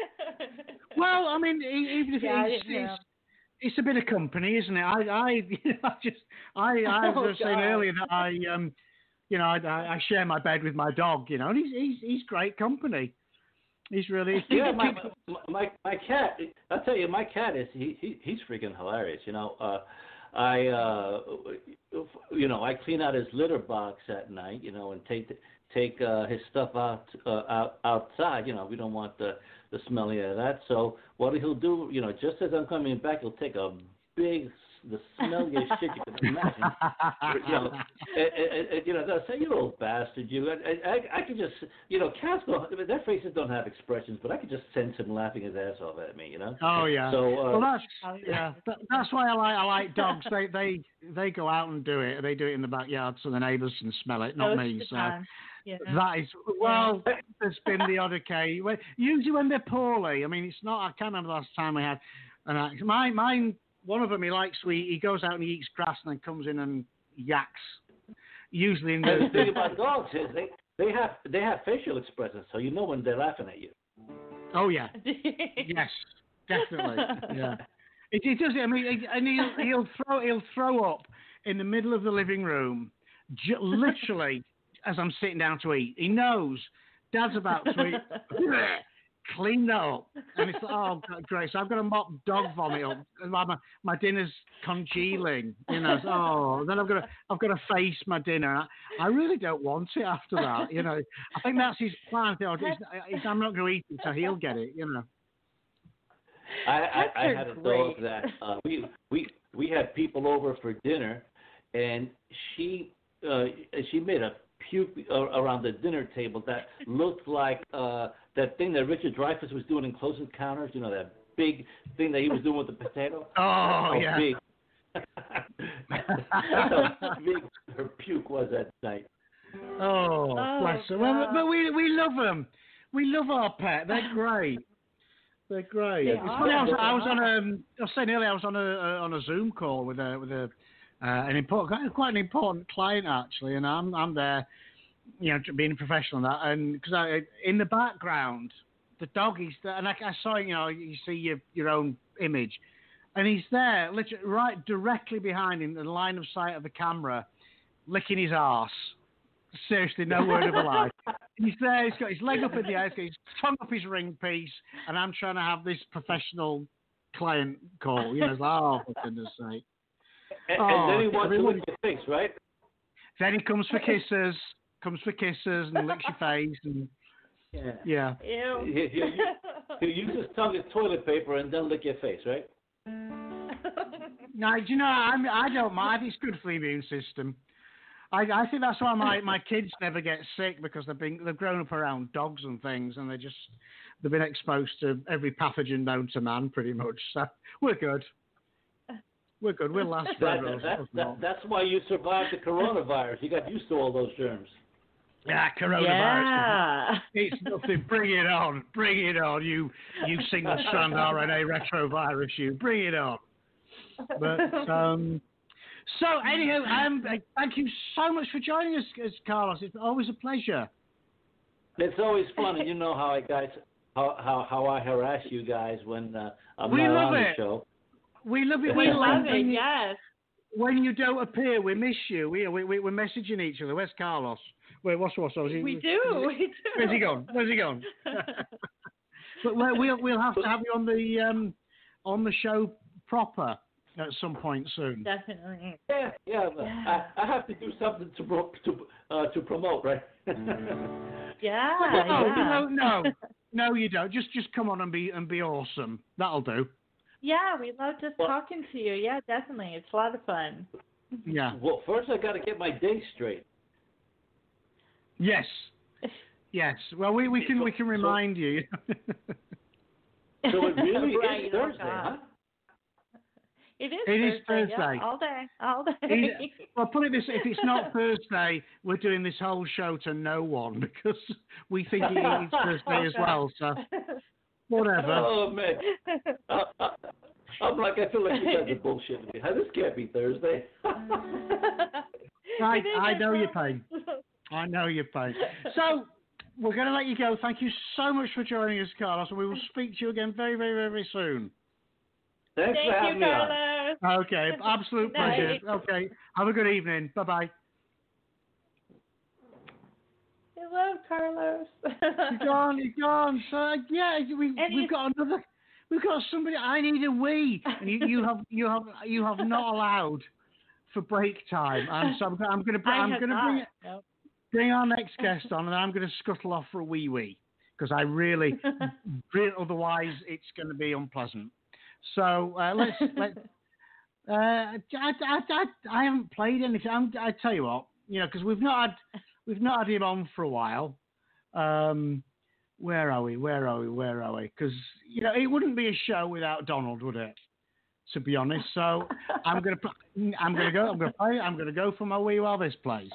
Well, I mean, even if
yeah,
it's,
yeah.
it's it's a bit of company, isn't it? I I, I just I I was
Oh,
just saying
God.
earlier that I um you know I, I share my bed with my dog, you know, and he's he's he's great company. He's really
yeah. My, my my my cat. I'll tell you, my cat is he, he he's freaking hilarious. You know, uh, I uh, you know I clean out his litter box at night. You know, and take take uh, his stuff out uh, out outside. You know, we don't want the the smelling of that. So what he'll do, you know, just as I'm coming back, he'll take a big the smelliest shit you can imagine. You know, and, and, and, you know, they'll say, "You little bastard, you." I, I, I can just, you know, cats don't, their faces don't have expressions, but I can just sense him laughing his ass off at me, you know.
Oh yeah.
So uh,
well, that's yeah. That, that's why I like I like dogs. They they they go out and do it. They do it in the backyard so the neighbours can smell it, not
Most
me.
of
So.
the time. Yeah.
That is well. Yeah. There's been the odd occasion. When, usually when they're poorly. I mean, it's not. I can't remember the last time we had an accident. My mine. One of them he likes. We he goes out and he eats grass and then comes in and yaks. Usually in the.
And the thing about dogs is they they have they have facial expressions, so you know when they're laughing at you.
Oh yeah. Yes, definitely. Yeah. It, it does. I mean, it, and he'll he'll throw he'll throw up in the middle of the living room, j- literally. As I'm sitting down to eat, he knows Dad's about to eat. Clean that up, and it's like, oh, great! So I've got to mop dog vomit up. My, my dinner's congealing, you know. So, oh, then I've got to I've got to face my dinner. I, I really don't want it after that, you know. I think that's his plan. You know, he's, he's, I'm not going to eat it, so he'll get it, you know.
I I, I had a dog that uh, we we we had people over for dinner, and she uh, she made a puke around the dinner table that looked like uh, that thing that Richard Dreyfuss was doing in Close Encounters. You know, that big thing that he was doing with the potato.
Oh,
That's
yeah.
How big. That's how big her puke was that night.
Oh,
Oh,
bless her. Well, but we we love them. We love our pet. They're great. They're great.
They
It's
are.
funny. I was,
They
I was on
are.
a. I was saying earlier. I was on a uh, on a Zoom call with a with a uh, an important, quite an important client actually, and I'm I'm there, you know, being a professional and that, and because I in the background, the dog is there, and I, I saw, you know, you see your your own image, and he's there, literally right directly behind him, the line of sight of the camera, licking his arse. Seriously, no word of a lie. He's there, he's got his leg up in the air, he's got his tongue up his ring piece, and I'm trying to have this professional client call. You know, it's like, oh, for goodness sake.
And,
oh,
and then he wants
everyone,
to lick your face, right?
Then he comes for kisses, comes for kisses and licks your face. And,
yeah.
Yeah.
Ew.
He, he, he, he uses tongue as toilet paper and then lick your face, right?
Now, do you know, I'm, I don't mind. I think it's good for the immune system. I, I think that's why my, my kids never get sick, because they've been they've grown up around dogs and things, and they just they've been exposed to every pathogen known to man, pretty much. So we're good. We're good. We'll last
That,
forever.
that, that, that's why you survived the coronavirus. You got used to all those germs.
Yeah, coronavirus.
Yeah.
It's nothing. Bring it on. Bring it on. You, you single-strand R N A retrovirus. You bring it on. But um, so anyhow, um, thank you so much for joining us, Carlos. It's always a pleasure.
It's always fun, and you know how I guys how how, how I harass you guys when uh, I'm
we
not
love
on
it.
the show.
We love it.
We
when,
love
when
it,
you,
yes.
When you don't appear, we miss you. We, we, we, we're messaging each other. Where's Carlos? Wait, what's what's what's
We do. We do.
Where's he gone? Where's he gone? But we'll we'll have to have you on the um on the show proper at some point soon.
Definitely.
Yeah, yeah.
yeah.
I, I have to do something to pro, to uh, to promote, right?
Yeah.
No,
yeah.
no, no, no, you don't. Just just come on and be and be awesome. That'll do.
Yeah, we love just
well,
talking to you. Yeah, definitely. It's a lot of fun.
Yeah.
Well, first I got to get my day straight.
Yes. Yes. Well, we, we can we can remind you.
So it really
right,
is Thursday,
oh
huh?
It is.
It is
Thursday.
Thursday.
Yeah, all day. All day.
It, well, put it this: if it's not Thursday, we're doing this whole show to no one because we think it is Thursday as well. So whatever.
Oh man, I, I, I'm like I feel like you guys are bullshitting me. This can't be Thursday.
I I know your pain. I know your pain. So we're going to let you go. Thank you so much for joining us, Carlos, and we will speak to you again very, very, very soon.
Thanks
Thank
for having
you,
me
Carlos.
on.
Okay, absolute pleasure. Okay, have a good evening. Bye bye.
I love Carlos.
You're gone. You're gone. So yeah, we
And
we've got another. We've got somebody. I need a wee, and you, you have you have you have not allowed for break time. And so I'm, I'm going to I'm going to bring it.
Nope.
Bring our next guest on, and I'm going to scuttle off for a wee wee because I really, really, otherwise it's going to be unpleasant. So uh, let's let. Uh, I, I, I, I haven't played anything. I'm, I tell you what, you know, because we've not had we've not had him on for a while. Um, where are we? Where are we? Where are we? Because you know, it wouldn't be a show without Donald, would it? To be honest. So I'm gonna I'm gonna go. I'm gonna play. I'm gonna go for my wee while this plays.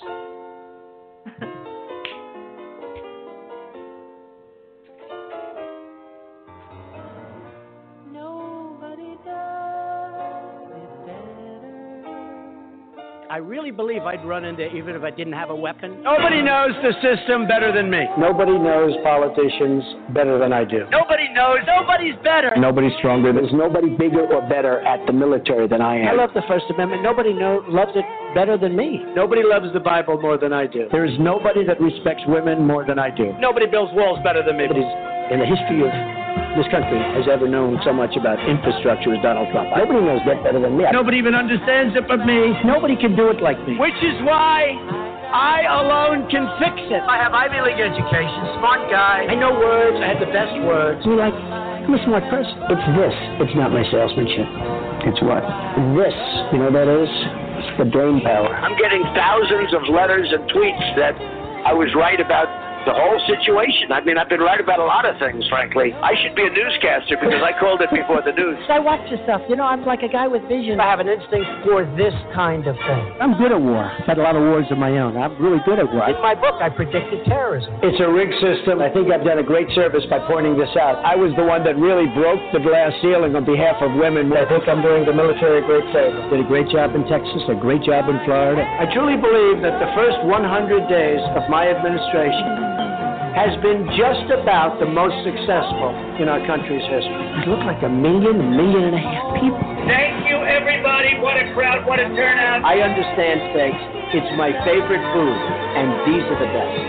I really believe I'd run into, even if I didn't have a weapon. Nobody knows the system better than me.
Nobody knows politicians better than I do.
Nobody knows. Nobody's better.
Nobody's stronger. There's nobody bigger or better at the military than I am.
I love the First Amendment. Nobody know, loves it better than me. Nobody loves the Bible more than I do.
There is nobody that respects women more than I do.
Nobody builds walls better than me.
Nobody's in the history of this country has ever known so much about infrastructure as Donald Trump. Nobody knows that better than me.
Nobody even understands it but me.
Nobody can do it like me.
Which is why I alone can fix it. I have Ivy League education, smart guy. I know words. I have the best words.
You're like, I'm a smart person. It's this. It's not my salesmanship. It's what? This. You know what that is? It's the brain power.
I'm getting thousands of letters and tweets that I was right about the whole situation. I mean, I've been right about a lot of things, frankly. I should be a newscaster because I called it before the news.
I watch your stuff. You know, I'm like a guy with vision.
I have an instinct for this kind of thing.
I'm good at war. I've had a lot of wars of my own. I'm really good at war.
In my book, I predicted terrorism.
It's a rigged system. I think I've done a great service by pointing this out. I was the one that really broke the glass ceiling on behalf of women. I think I'm doing the military a great favor. Did a great job in Texas, a great job in Florida.
I truly believe that the first one hundred days of my administration has been just about the most successful in our country's history.
It looked like a million, a million and a half people.
Thank you, everybody. What a crowd, what a turnout. I understand steaks. It's my favorite food, and these are the best.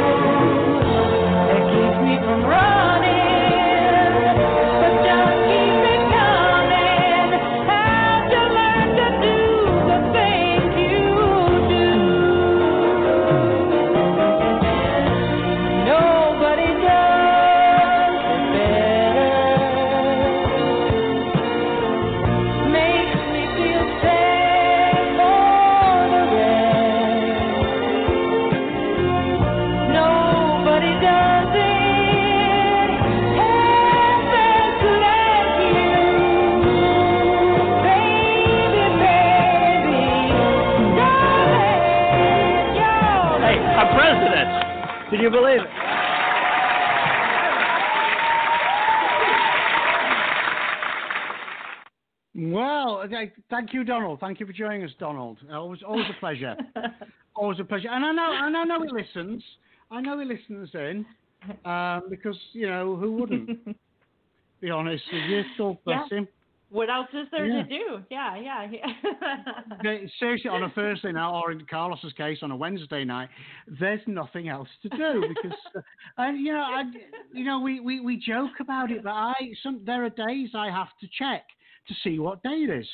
It keeps me from running, but just keep it coming. Have to learn to do the things you do. Nobody does it better. Makes me feel safe for the rest. Nobody does it
you believe it?
Well, okay, thank you, Donald. Thank you for joining us, Donald. Always, always a pleasure. Always a pleasure. And I know, and I know he listens. I know he listens in, um, because you know who wouldn't? Be honest with you, God bless
Yeah.
him.
What else is there
Yeah.
to do? Yeah, yeah, yeah.
They- Seriously, on a Thursday night, or in Carlos's case, on a Wednesday night, there's nothing else to do because, uh, and you know, I, you know, we, we, we joke about it, but I, some there are days I have to check to see what day it is.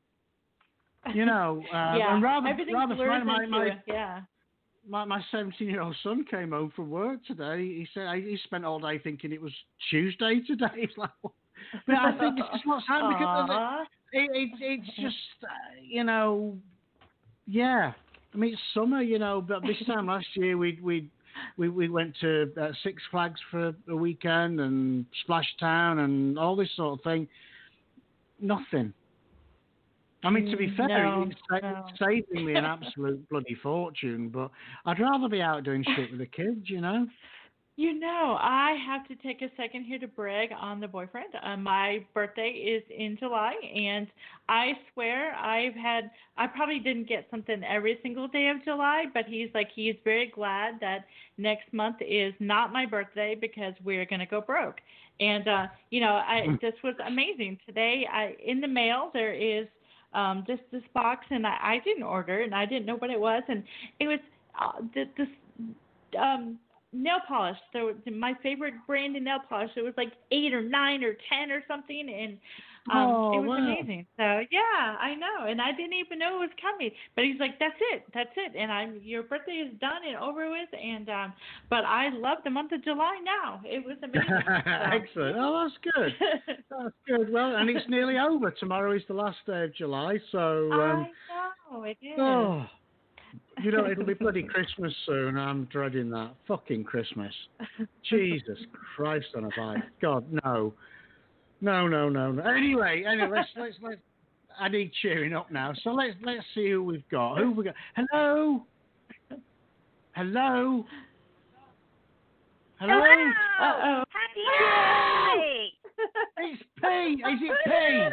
You know, uh,
yeah.
and rather,
Everything
rather
blurs
my, my,
into
my,
it. Yeah.
my my seventeen-year-old son came home from work today. He said he spent all day thinking it was Tuesday today. He's like, what? But I think this is what's happening because
Aw.
it, it, it's just, uh, you know, yeah. I mean, it's summer, you know, but this time last year we we we we went to uh, Six Flags for a weekend and Splash Town and all this sort of thing. Nothing. I mean, to be fair,
No,
it's, sa-
no.
it's saving me an absolute bloody fortune, but I'd rather be out doing shit with the kids, you know?
You know, I have to take a second here to brag on the boyfriend. Uh, my birthday is in July, and I swear I've had, I probably didn't get something every single day of July, but he's like, he's very glad that next month is not my birthday because we're going to go broke. And, uh, you know, I this was amazing. Today, I in the mail, there is um, just this box, and I, I didn't order it, and I didn't know what it was, and it was uh, th- this, um, nail polish. So my favorite brand of nail polish. It was like eight or nine or ten or something, and um,
Oh,
it was
wow.
amazing. So yeah, I know, and I didn't even know it was coming. But he's like, "That's it, that's it," and I'm your birthday is done and over with. And um, but I love the month of July now. It was amazing. So.
Excellent. Oh, that's good. That's good. Well, and it's nearly over. Tomorrow is the last day of July, so. Um,
I know it is.
oh, you know, it'll be bloody Christmas soon. I'm dreading that. Fucking Christmas. Jesus Christ on a bike. God, no. No, no, no, no. Anyway, anyway, let's, let's, let's, I need cheering up now. So let's, let's see who we've got. Who have we got? Hello? Hello? Hello?
Uh-oh.
Happy birthday!
It's P. Is it P?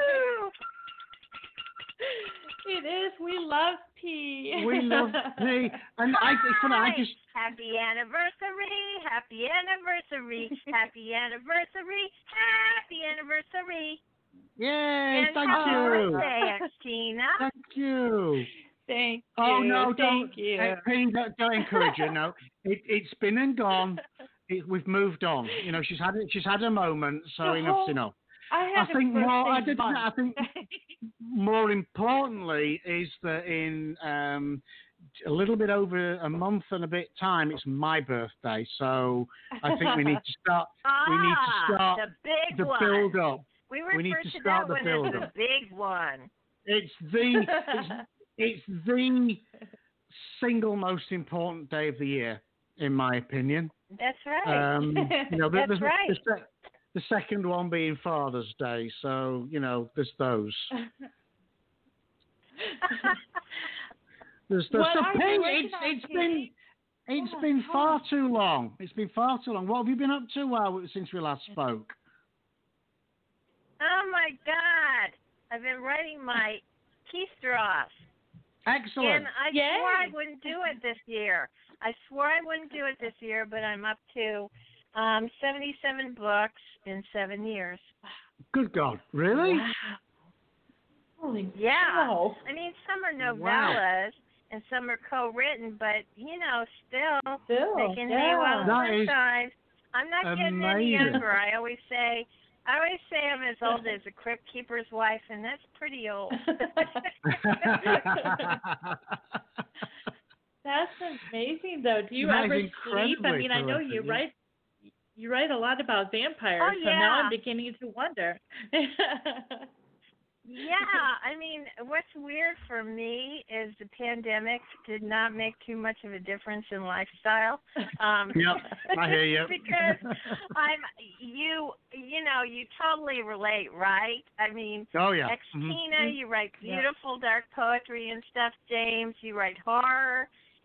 It is. We love P.
We love P. And I, it's funny, I just,
Happy anniversary! Happy anniversary! Happy anniversary! Happy anniversary!
yay,
And
thank
happy
you.
birthday, Christina.
Thank you.
Thank you.
Oh, no,
Thank
don't,
you.
uh, P, don't, don't encourage her, no. It, it's been and gone. It, we've moved on. You know, she's had it. She's had a moment, so
The
enough's
whole-
enough.
I
I
have
think
a
more. I,
birthday
did,
month.
I think more importantly is that in um, a little bit over a month and a bit time, it's my birthday. So I think we need to start. we need to
Ah,
start
the big
the
one.
build up.
We
We need
refer
to
to
start
that
the
one as
build
the
up.
big one.
It's the it's, it's the single most important day of the year, in my opinion.
That's right.
Um, you know, the,
That's
the,
right.
The, sec- the second one being Father's Day, so you know, there's those. There's those.
What
So,
are you
Pete,
working
it's
on,
it's been
Pete?
it's
Yeah,
been
tell
far
us.
too long. It's been far too long. What have you been up to while since we last spoke?
Oh my God! I've been writing my Keystros,
Excellent.
and I
Yay.
swore I wouldn't do it this year. I swore I wouldn't do it this year, but I'm up to um, seventy-seven books in seven years.
Good God, really?
Wow. Holy
Yeah.
cow.
I mean, some are novellas
Wow.
and some are co-written, but you know, still,
Still,
making
yeah.
hay while the
That
sun
is
shines. I'm not getting any
amazing.
younger. I always say, I always say I'm as old as a crypt keeper's wife, and that's pretty old.
That's amazing, though. Do you
That is
ever sleep? I
incredibly
mean, I know you
prolific, yeah.
write you write a lot about vampires,
Oh,
so now
yeah.
I'm beginning to wonder.
Yeah, I mean, what's weird for me is the pandemic did not make too much of a difference in lifestyle. Um,
Yep, I hear you.
because I'm you, you know, you totally relate, right? I mean,
Oh yeah.
Ex
Mhm.
Tina, you write
Yeah.
beautiful dark poetry and stuff. James, you write horror,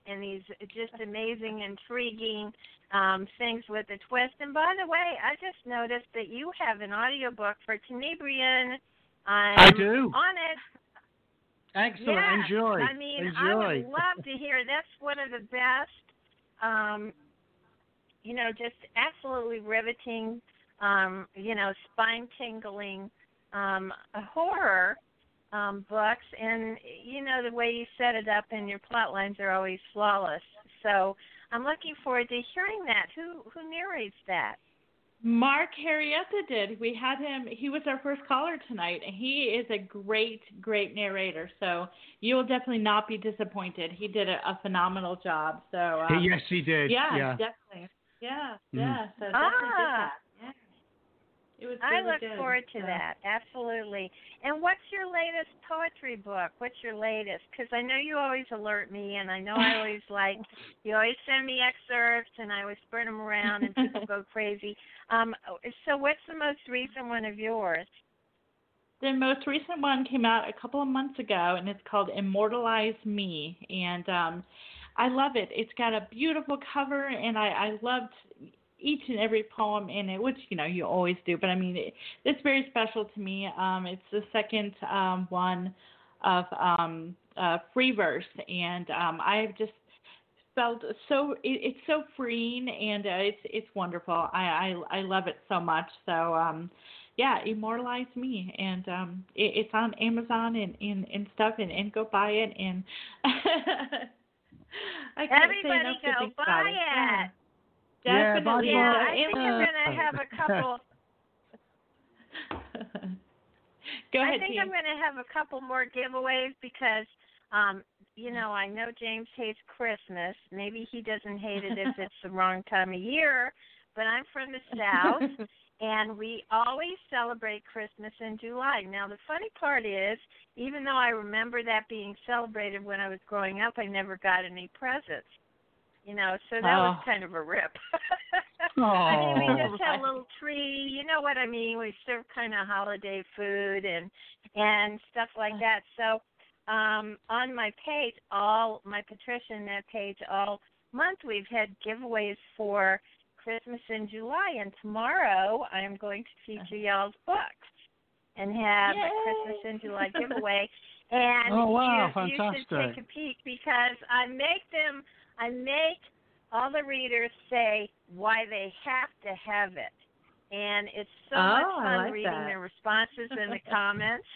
and these just amazing, intriguing um, things with a twist. And by the way, I just noticed that you have an audiobook for Tenebrian. I'm
I do.
on it.
Excellent.
Yeah.
Enjoy.
I mean,
Enjoy.
I would love to hear. That's one of the best, um, you know, just absolutely riveting, um, you know, spine-tingling um, horror um, books. And, you know, the way you set it up and your plot lines are always flawless. So I'm looking forward to hearing that. Who who narrates that?
Mark Harrietta did. We had him. He was our first caller tonight, and he is a great, great narrator. So you will definitely not be disappointed. He did a, a phenomenal job. So um,
yes, he did.
Yeah,
Yeah.
definitely. Yeah,
Mhm.
yeah. So definitely did
Ah.
that. Yeah. It was
I
really
look
good.
forward to
So-
that. Absolutely. And what's your latest poetry book? What's your latest? Because I know you always alert me, and I know I always like, you always send me excerpts, and I always spread them around, and people go crazy. Um, so what's the most recent one of yours?
The most recent one came out a couple of months ago, and it's called Immortalize Me. And um, I love it. It's got a beautiful cover, and I, I loved each and every poem in it, which, you know, you always do. But, I mean, it, it's very special to me. Um, it's the second um, one of um, uh, free verse, and um, I've just felt so it, it's so freeing, and uh, it's it's wonderful. I, I I love it so much. So um, yeah, Immortalize Me, and um, it, it's on Amazon and, and, and stuff, and, and go buy it. And I can't say
Everybody
enough
go
to think
buy
about
it.
Yeah.
Yeah,
Definitely.
buy
Yeah,
book.
I think I'm going to have a couple.
Go ahead,
I think
Jean.
I'm going to have a couple more giveaways because, um, you know, I know James hates Christmas. Maybe he doesn't hate it if it's the wrong time of year, but I'm from the South, and we always celebrate Christmas in July. Now, the funny part is, even though I remember that being celebrated when I was growing up, I never got any presents. You know, so that was
Oh.
kind of a rip.
Oh.
I mean, we just had a little tree. You know what I mean? We serve kind of holiday food and and stuff like that. So um, on my page, all my Patricia Net page, all month we've had giveaways for Christmas in July, and tomorrow I am going to feature y'all's books and have
Yay.
a Christmas in July giveaway. And
Oh, wow,
you, you should
fantastic.
take a peek because I make them. I make all the readers say why they have to have it. And it's so
Oh,
much
I
fun
like
reading
that.
their responses in the comments.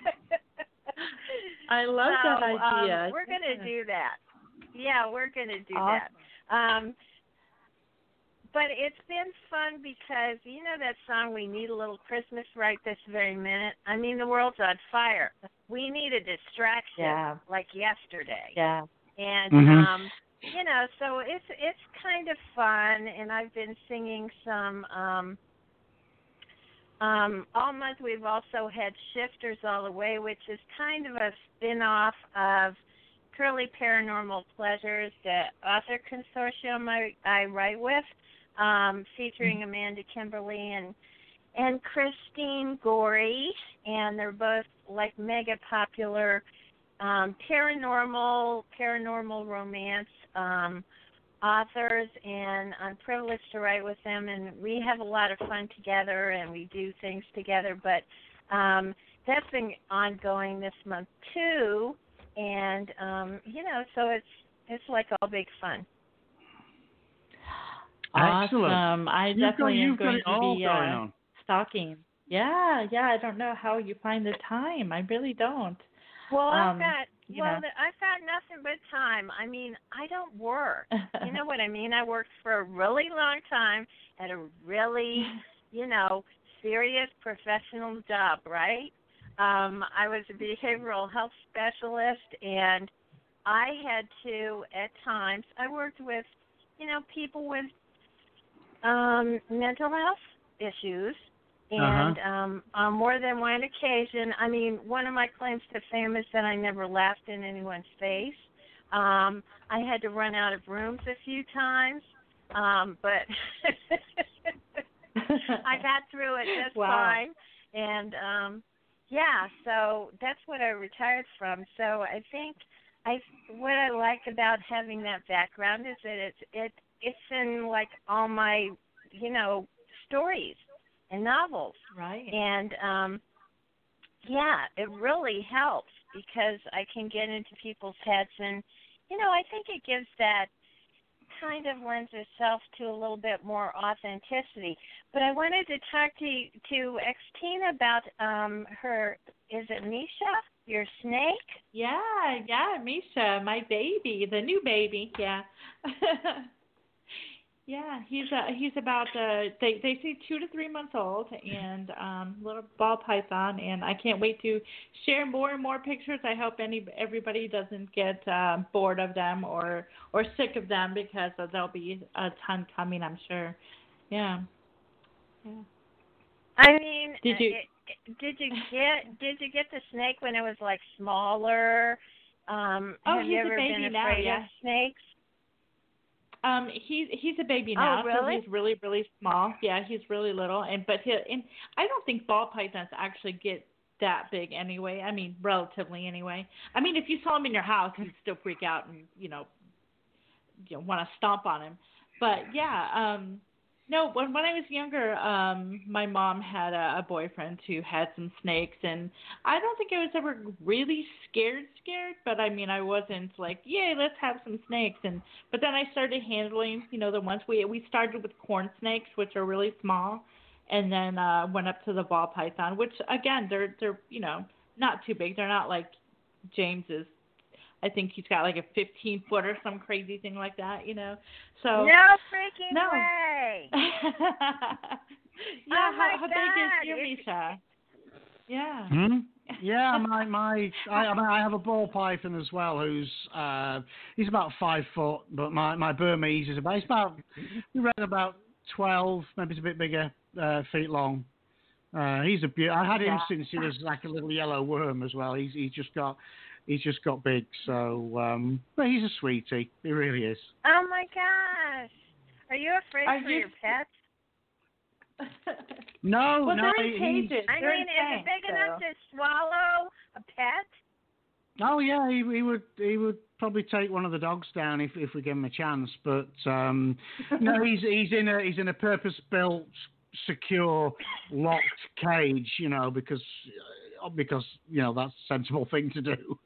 I love
so,
that idea.
Um, we're going to do that. Yeah, we're going to do
Awesome.
that. Um, but it's been fun because, you know that song, We Need a Little Christmas right this very minute? I mean, the world's on fire. We need a distraction
Yeah.
like yesterday.
Yeah.
And,
Mhm.
um, you know, so it's it's kind of fun, and I've been singing some. Um, um, all month we've also had Shifters All the Way, which is kind of a spin-off of Curly Paranormal Pleasures, the author consortium I, I write with, um, featuring Amanda Kimberly and and Christine Gorey, and they're both like mega popular um, paranormal paranormal romance um, authors, and I'm privileged to write with them, and we have a lot of fun together, and we do things together. But um, that's been ongoing this month too, and um, you know, so it's it's like all big fun.
Excellent.
Awesome. I
You've got-
definitely
you've
am
got
going
it
to
all
be
going
uh,
on.
stalking. Yeah, yeah. I don't know how you find the time. I really don't.
Well, I've
Um,
got
you
well,
know.
the, I've got nothing but time. I mean, I don't work. You know what I mean? I worked for a really long time at a really, you know, serious professional job, right? Um, I was a behavioral health specialist, and I had to, at times, I worked with, you know, people with um, mental health issues. And
Uh-huh.
um, on more than one occasion, I mean, one of my claims to fame is that I never laughed in anyone's face. Um, I had to run out of rooms a few times, um, but I got through it just
Wow.
fine. And, um, yeah, so that's what I retired from. So I think I what I like about having that background is that it's it it's in like all my you know stories and novels.
Right.
And um, yeah, it really helps because I can get into people's heads, and you know I think it gives that kind of lends itself to a little bit more authenticity. But I wanted to talk to to Xtina about um, her. Is it Misha, your snake?
Yeah, yeah, Misha, my baby, the new baby. Yeah. Yeah, he's uh, he's about uh, they they say two to three months old, and um, little ball python, and I can't wait to share more and more pictures. I hope any everybody doesn't get uh, bored of them or or sick of them because there'll be a ton coming, I'm sure. Yeah. Yeah.
I mean,
Did you
it, did you get did you get the snake when it was like smaller? Um,
Oh,
have
he's
you
a
ever
baby
been
now,
afraid
yeah.
of snakes?
Um, he's he's a baby
Oh,
now,
really?
so he's really really small. Yeah, he's really little, and but he and I don't think ball pythons actually get that big anyway. I mean, relatively anyway. I mean, if you saw him in your house, you'd still freak out and you know, you know, want to stomp on him. But yeah, um, no, when when I was younger, um, my mom had a, a boyfriend who had some snakes, and I don't think I was ever really scared, scared. But I mean, I wasn't like, yay, let's have some snakes. And but then I started handling, you know, the ones we we started with corn snakes, which are really small, and then uh, went up to the ball python, which again, they're they're you know not too big. They're not like James's. I think he's got like a fifteen foot or some crazy thing like that, you know. So
no freaking
no.
way.
Yeah,
oh
how,
my
how
God.
big is your
It's-
Misha? Yeah.
Hmm? Yeah, my my I, I mean, I have a ball python as well. Who's uh, he's about five foot, but my my Burmese is about he's about we reckon about twelve, maybe it's a bit bigger, uh, feet long. Uh, he's a be- I had him
Yeah.
since he was like a little yellow worm as well. He's he's just got he's just got big. So, um, but he's a sweetie. He really is.
Oh my gosh. Are you afraid
Are
for
you-
your pets?
No,
Well,
no,
they're in
he's.
cages.
I
They're
mean,
in
is it
tanks,
big enough
so.
to swallow a pet?
Oh yeah, he, he would he would probably take one of the dogs down if if we give him a chance. But um, no, he's he's in a he's in a purpose built, secure, locked cage. You know, because uh, because you know that's a sensible thing to do.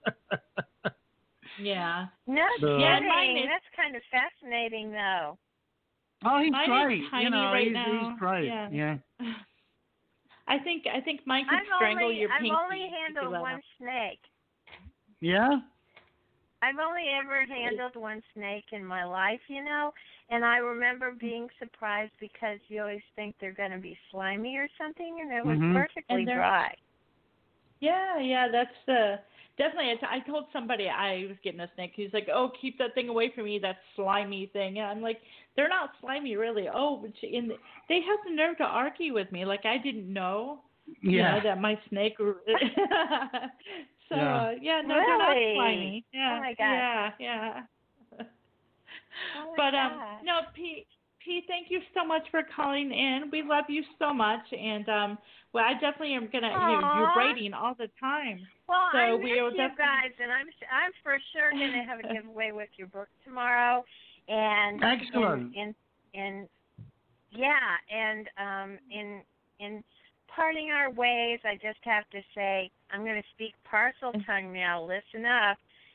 Yeah.
No
The-
Yeah,
kidding.
mine is-
That's kind of fascinating, though.
Oh, he's
Mine
great.
is tiny
you know,
right
he's,
now.
he's great.
Yeah.
Yeah.
I think I think mine could
I've
strangle
only
your
I've
pinky.
only
if you
handled
let
one
him.
snake.
Yeah.
I've only ever handled one snake in my life, you know, and I remember being surprised because you always think they're going to be slimy or something, and it was
Mhm.
perfectly
And they're-
dry.
Yeah, yeah, that's uh, definitely. I, t- I told somebody I was getting a snake. He's like, "Oh, keep that thing away from me, that slimy thing." And I'm like, "They're not slimy, really." Oh, but she, and they have the nerve to argue with me, like I didn't know, you
Yeah.
know, that my snake. so
Yeah.
uh, yeah, no, they're not
Really?
slimy. Yeah,
Oh my God.
yeah, yeah.
Oh my
But um,
gosh.
no, Pete. P, thank you so much for calling in. We love you so much, and um, well, I definitely am gonna. You know, you're
Aw.
writing all the time.
Well,
so
I
we
miss
will
you
definitely-
guys, and I'm I'm for sure going to have a giveaway with your book tomorrow, and
Excellent.
In, in, in yeah, and um, in in parting our ways, I just have to say I'm going to speak parcel tongue now. Listen up.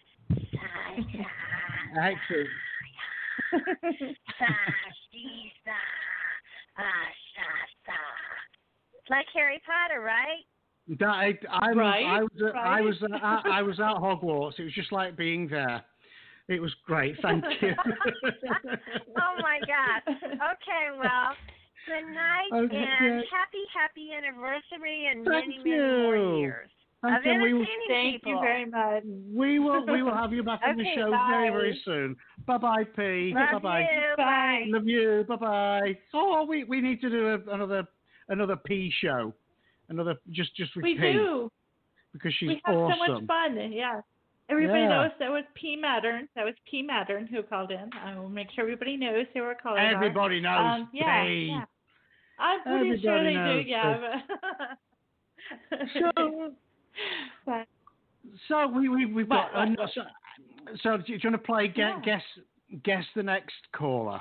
Excellent.
It's like Harry Potter, right?
That, I, I was,
Right,
I was, uh, I
right.
was, uh, I, I was at Hogwarts. It was just like being there. It was great. Thank you.
Oh my God. Okay, well, good night
Okay,
and
good.
happy, happy anniversary and
Thank
many, many more
you.
years
Thank
of
you. We will-
entertaining
Thank
people.
you very much.
We will, we will have you back on the
Okay,
show very,
bye.
very soon. Bye, bye, P.
Love
Bye, bye.
you.
Bye.
Love you. Bye, bye. Oh, we, we need to do a, another, another P show. Another just, just with
We
P
do.
because she's
We have
awesome.
so much fun. Yeah. Everybody
Yeah.
knows that was P Mattern. That was P Mattern who called in. I will make sure everybody knows who our callers are.
Everybody knows
Um, yeah,
P.
yeah. I'm pretty sure
Everybody
they
knows
do. Yeah. but-
So,
But-
so we, we, we've got,
What, what,
an-
what?
so So, do you, do you want to play
Yeah.
guess, guess guess the next caller?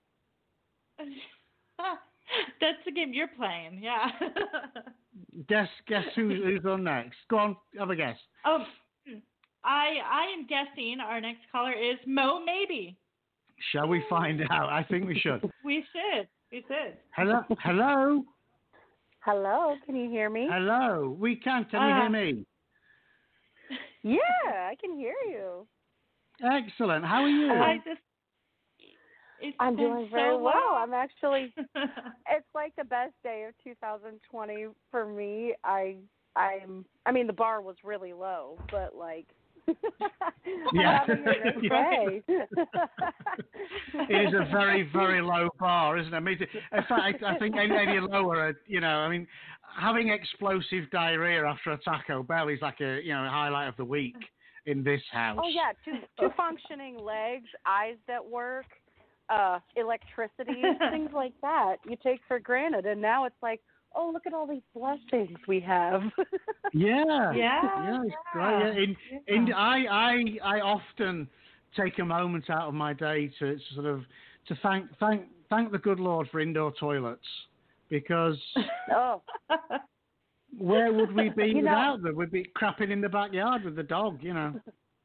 That's the game you're playing, yeah.
Guess guess who, who's on next. Go on, have a guess.
Oh, I I am guessing our next caller is Mo Maybe.
Shall we find out? I think we should.
We should. We should.
Hello, hello,
Hello, can you hear me?
hello. We can. Can you
Uh,
hear me?
Yeah, I can hear you.
Excellent. How are you?
I just. It's
I'm
been
doing very
so
well.
long.
I'm actually. It's like the best day of two thousand twenty for me. I I'm. I mean, the bar was really low, but like.
Yeah.
I'm having a great day.
It is a very, very low bar, isn't it? I mean, in fact, I, I think any, any lower, uh, you know, I mean, having explosive diarrhea after a Taco Bell is like a, you know, highlight of the week in this house.
Oh yeah, two two functioning legs, eyes that work, uh, electricity, things like that you take for granted, and now it's like, oh, look at all these blessings we have.
Yeah,
Yeah.
yeah, it's great. Yeah. In, in, I, I, I often take a moment out of my day to sort of to thank, thank, thank the good Lord for indoor toilets, because
Oh,
where would we be
You know-
without them? We'd be crapping in the backyard with the dog, you know.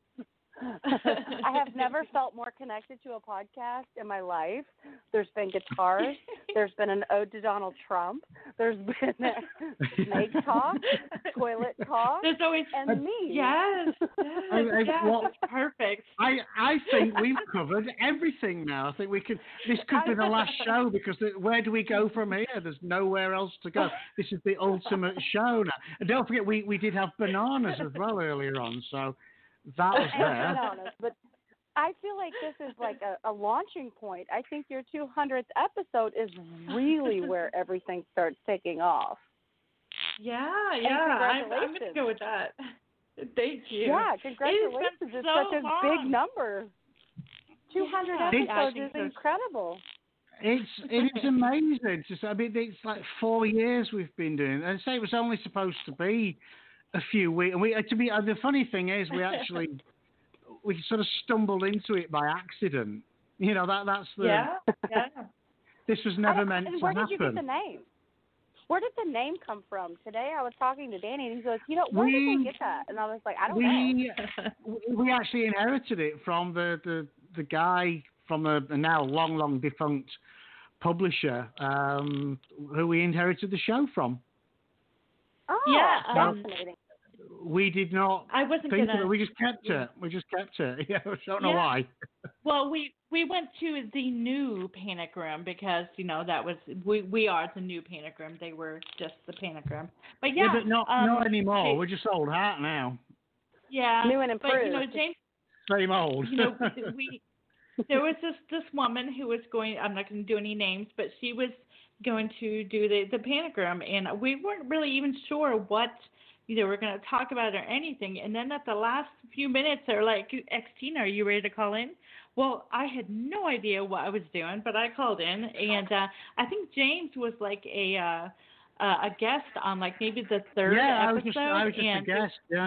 I have never felt more connected to a podcast in my life. There's been guitars. There's been an ode to Donald Trump. There's been snake talk, toilet talk,
There's always
and me.
Yes. Yes.
I- I-
yes,
well,
that's perfect.
I, I think we've covered everything now. I think we could. This could be the last show, because the, where do we go from here? There's nowhere else to go. This is the ultimate show now. And don't forget, we, we did have bananas as well earlier on, so that was
And
there.
bananas, but I feel like this is like a, a launching point. I think your two hundredth episode is really where everything starts taking off.
Yeah,
And
yeah. I'm, I'm going to
congratulations.
go with that. Thank you.
Yeah,
It's
congratulations.
been
It's
so
such a
long.
big number. two hundred
Yeah. Yeah, I
episodes
think
is
so.
incredible.
It's it is amazing. Just, I mean, it's like four years we've been doing it. And say it was only supposed to be a few weeks. And we, to be, uh, the funny thing is, we actually we sort of stumbled into it by accident. You know, that that's the.
Yeah, yeah.
This was never
I-
meant
and
to
where
happen.
did you get the name? Where did the name come from? Today I was talking to Danny, and he goes, you know, where
We-
did they get that? And I was like, I don't know.
we we actually inherited it from the, the, the guy from a, a now long, long defunct publisher um, who we inherited the show from.
Oh,
Yeah, um,
fascinating.
We did not
I wasn't
think
gonna.
of it. We just kept it. We just kept it. Yeah, I don't know
Yeah.
why.
Well, we we went to the new Panic Room because you know that was we we are the new Panic Room. They were just the Panic Room. But yeah,
but not
um,
not anymore.
they-
We're just old hat now.
yeah,
New and
but you know
improved.
James,
Same old.
you know we there was this this woman who was going. I'm not going to do any names, but she was going to do the the Panic Room, and we weren't really even sure what they were going to talk about or anything. And then at the last few minutes, they're like, X Tina, are you ready to call in? Well, I had no idea what I was doing, but I called in, and uh, I think James was like a uh, uh, a guest on like maybe the third
yeah, I was
episode,
just I was just
and
a guest. Yeah.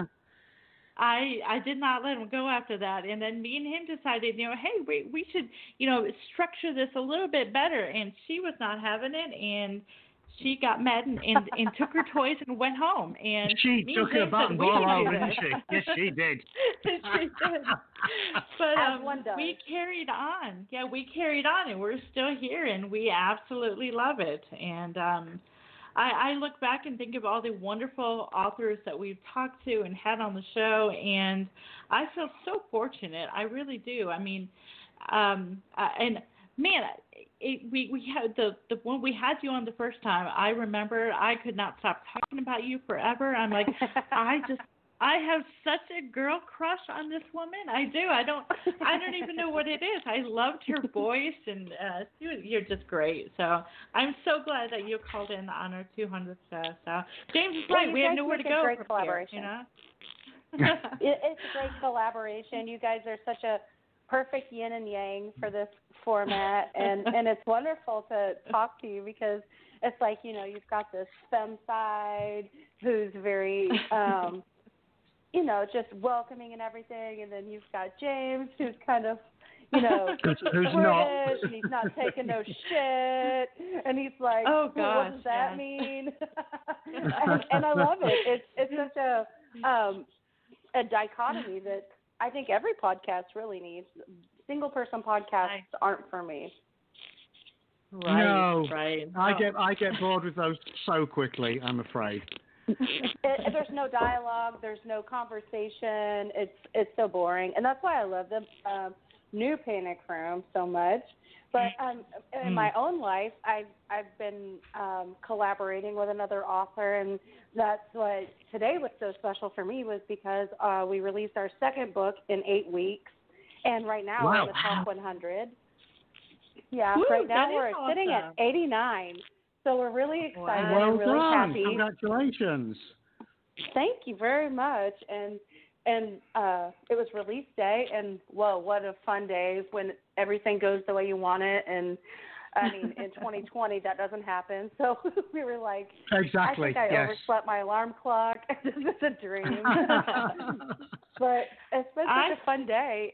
I I did not let him go after that, and then me and him decided, you know, hey, we we should, you know, structure this a little bit better, and she was not having it, and she got mad and, and, and took her toys and went home. And
She
me
took
and
her
James
butt
said,
and
"We
ball
can do
over, didn't
this."
she? Yes, she did.
She did. But
As
um,
one does.
we carried on. Yeah, we carried on, and we're still here, and we absolutely love it. And um, I, I look back and think of all the wonderful authors that we've talked to and had on the show, and I feel so fortunate. I really do. I mean, um, uh, and man, it, we we had the the when we had you on the first time, I remember I could not stop talking about you forever. I'm like, I just I have such a girl crush on this woman. I do. I don't I don't even know what it is. I loved her voice, and uh, you, you're just great. So I'm so glad that you called in on our two hundredth show. So James is
Well,
right.
you
We have
guys
nowhere to
make a
go
great
from
collaboration.
here. You know.
It, it's a great collaboration. You guys are such a perfect yin and yang for this format, and and it's wonderful to talk to you because it's like, you know, you've got this femme side who's very um you know, just welcoming and everything. And then you've got James, who's kind of, you know,
Who's- who's not.
British, and he's not taking no shit, and he's like,
Oh,
"Well, what
gosh,
does that
yeah.
mean?" and, and I love it. It's it's such a um, a dichotomy that I think every podcast really needs. Single person podcasts aren't for me.
Right,
no,
right.
I
Oh.
get I get bored with those so quickly. I'm afraid.
it, there's no dialogue. There's no conversation. It's it's so boring, and that's why I love the um, new Panic Room so much. But um, in my own life, I've I've been um, collaborating with another author, and that's what today was so special for me was because uh, we released our second book in eight weeks, and right now we're
Wow.
in the top one hundred. Yeah,
Woo,
right now
that
we're
is
sitting at
awesome.
eighty-nine. So we're really excited
Well
and really
done.
happy.
Congratulations.
Thank you very much. And and uh, it was release day, and whoa, what a fun day when everything goes the way you want it. And I mean, in twenty twenty, that doesn't happen. So we were like,
Exactly,
I think I
yes.
overslept my alarm clock. This is a dream. But it's been such
I-
a fun day.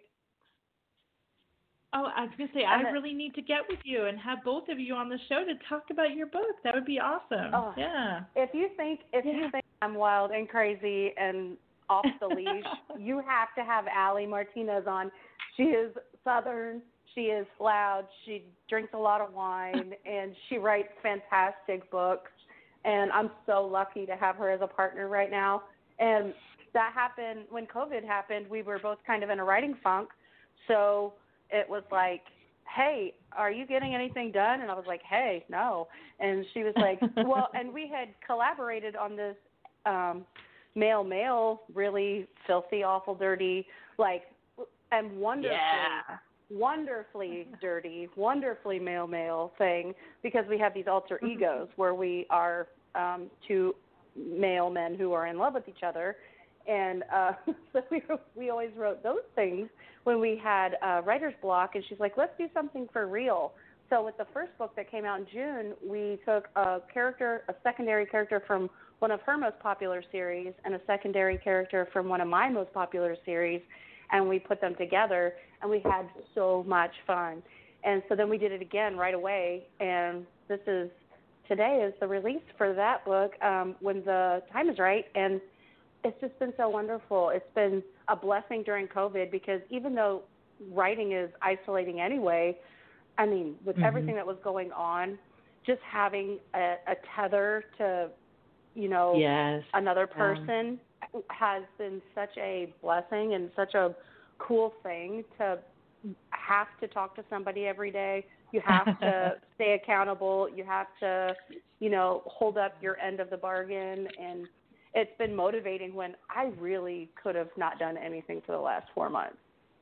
Oh, I was gonna say
And
I
it-
really need to get with you and have both of you on the show to talk about your book. That would be awesome.
Oh,
yeah.
If you think if you think I'm wild and crazy and off the leash, you have to have Allie Martinez on. She is Southern. She is loud. She drinks a lot of wine, and she writes fantastic books. And I'm so lucky to have her as a partner right now. And that happened when COVID happened. We were both kind of in a writing funk, so it was like, hey, are you getting anything done? And I was like, hey, no. And she was like, well, and we had collaborated on this um, male, male, really filthy, awful, dirty, like, and wonderfully,
Yeah.
wonderfully dirty, wonderfully male, male thing, because we have these alter egos where we are um, two male men who are in love with each other. And uh, so we we always wrote those things when we had uh, writer's block, and she's like, let's do something for real. So with the first book that came out in June, we took a character, a secondary character from one of her most popular series and a secondary character from one of my most popular series, and we put them together, and we had so much fun. And so then we did it again right away, and this is, today is the release for that book um, when the time is right, and it's just been so wonderful. It's been a blessing during COVID because even though writing is isolating anyway, I mean, with
Mhm.
everything that was going on, just having a, a tether to, you know,
Yes.
another
Yeah.
person has been such a blessing and such a cool thing to have to talk to somebody every day. You have to stay accountable. You have to, you know, hold up your end of the bargain. And it's been motivating when I really could have not done anything for the last four months.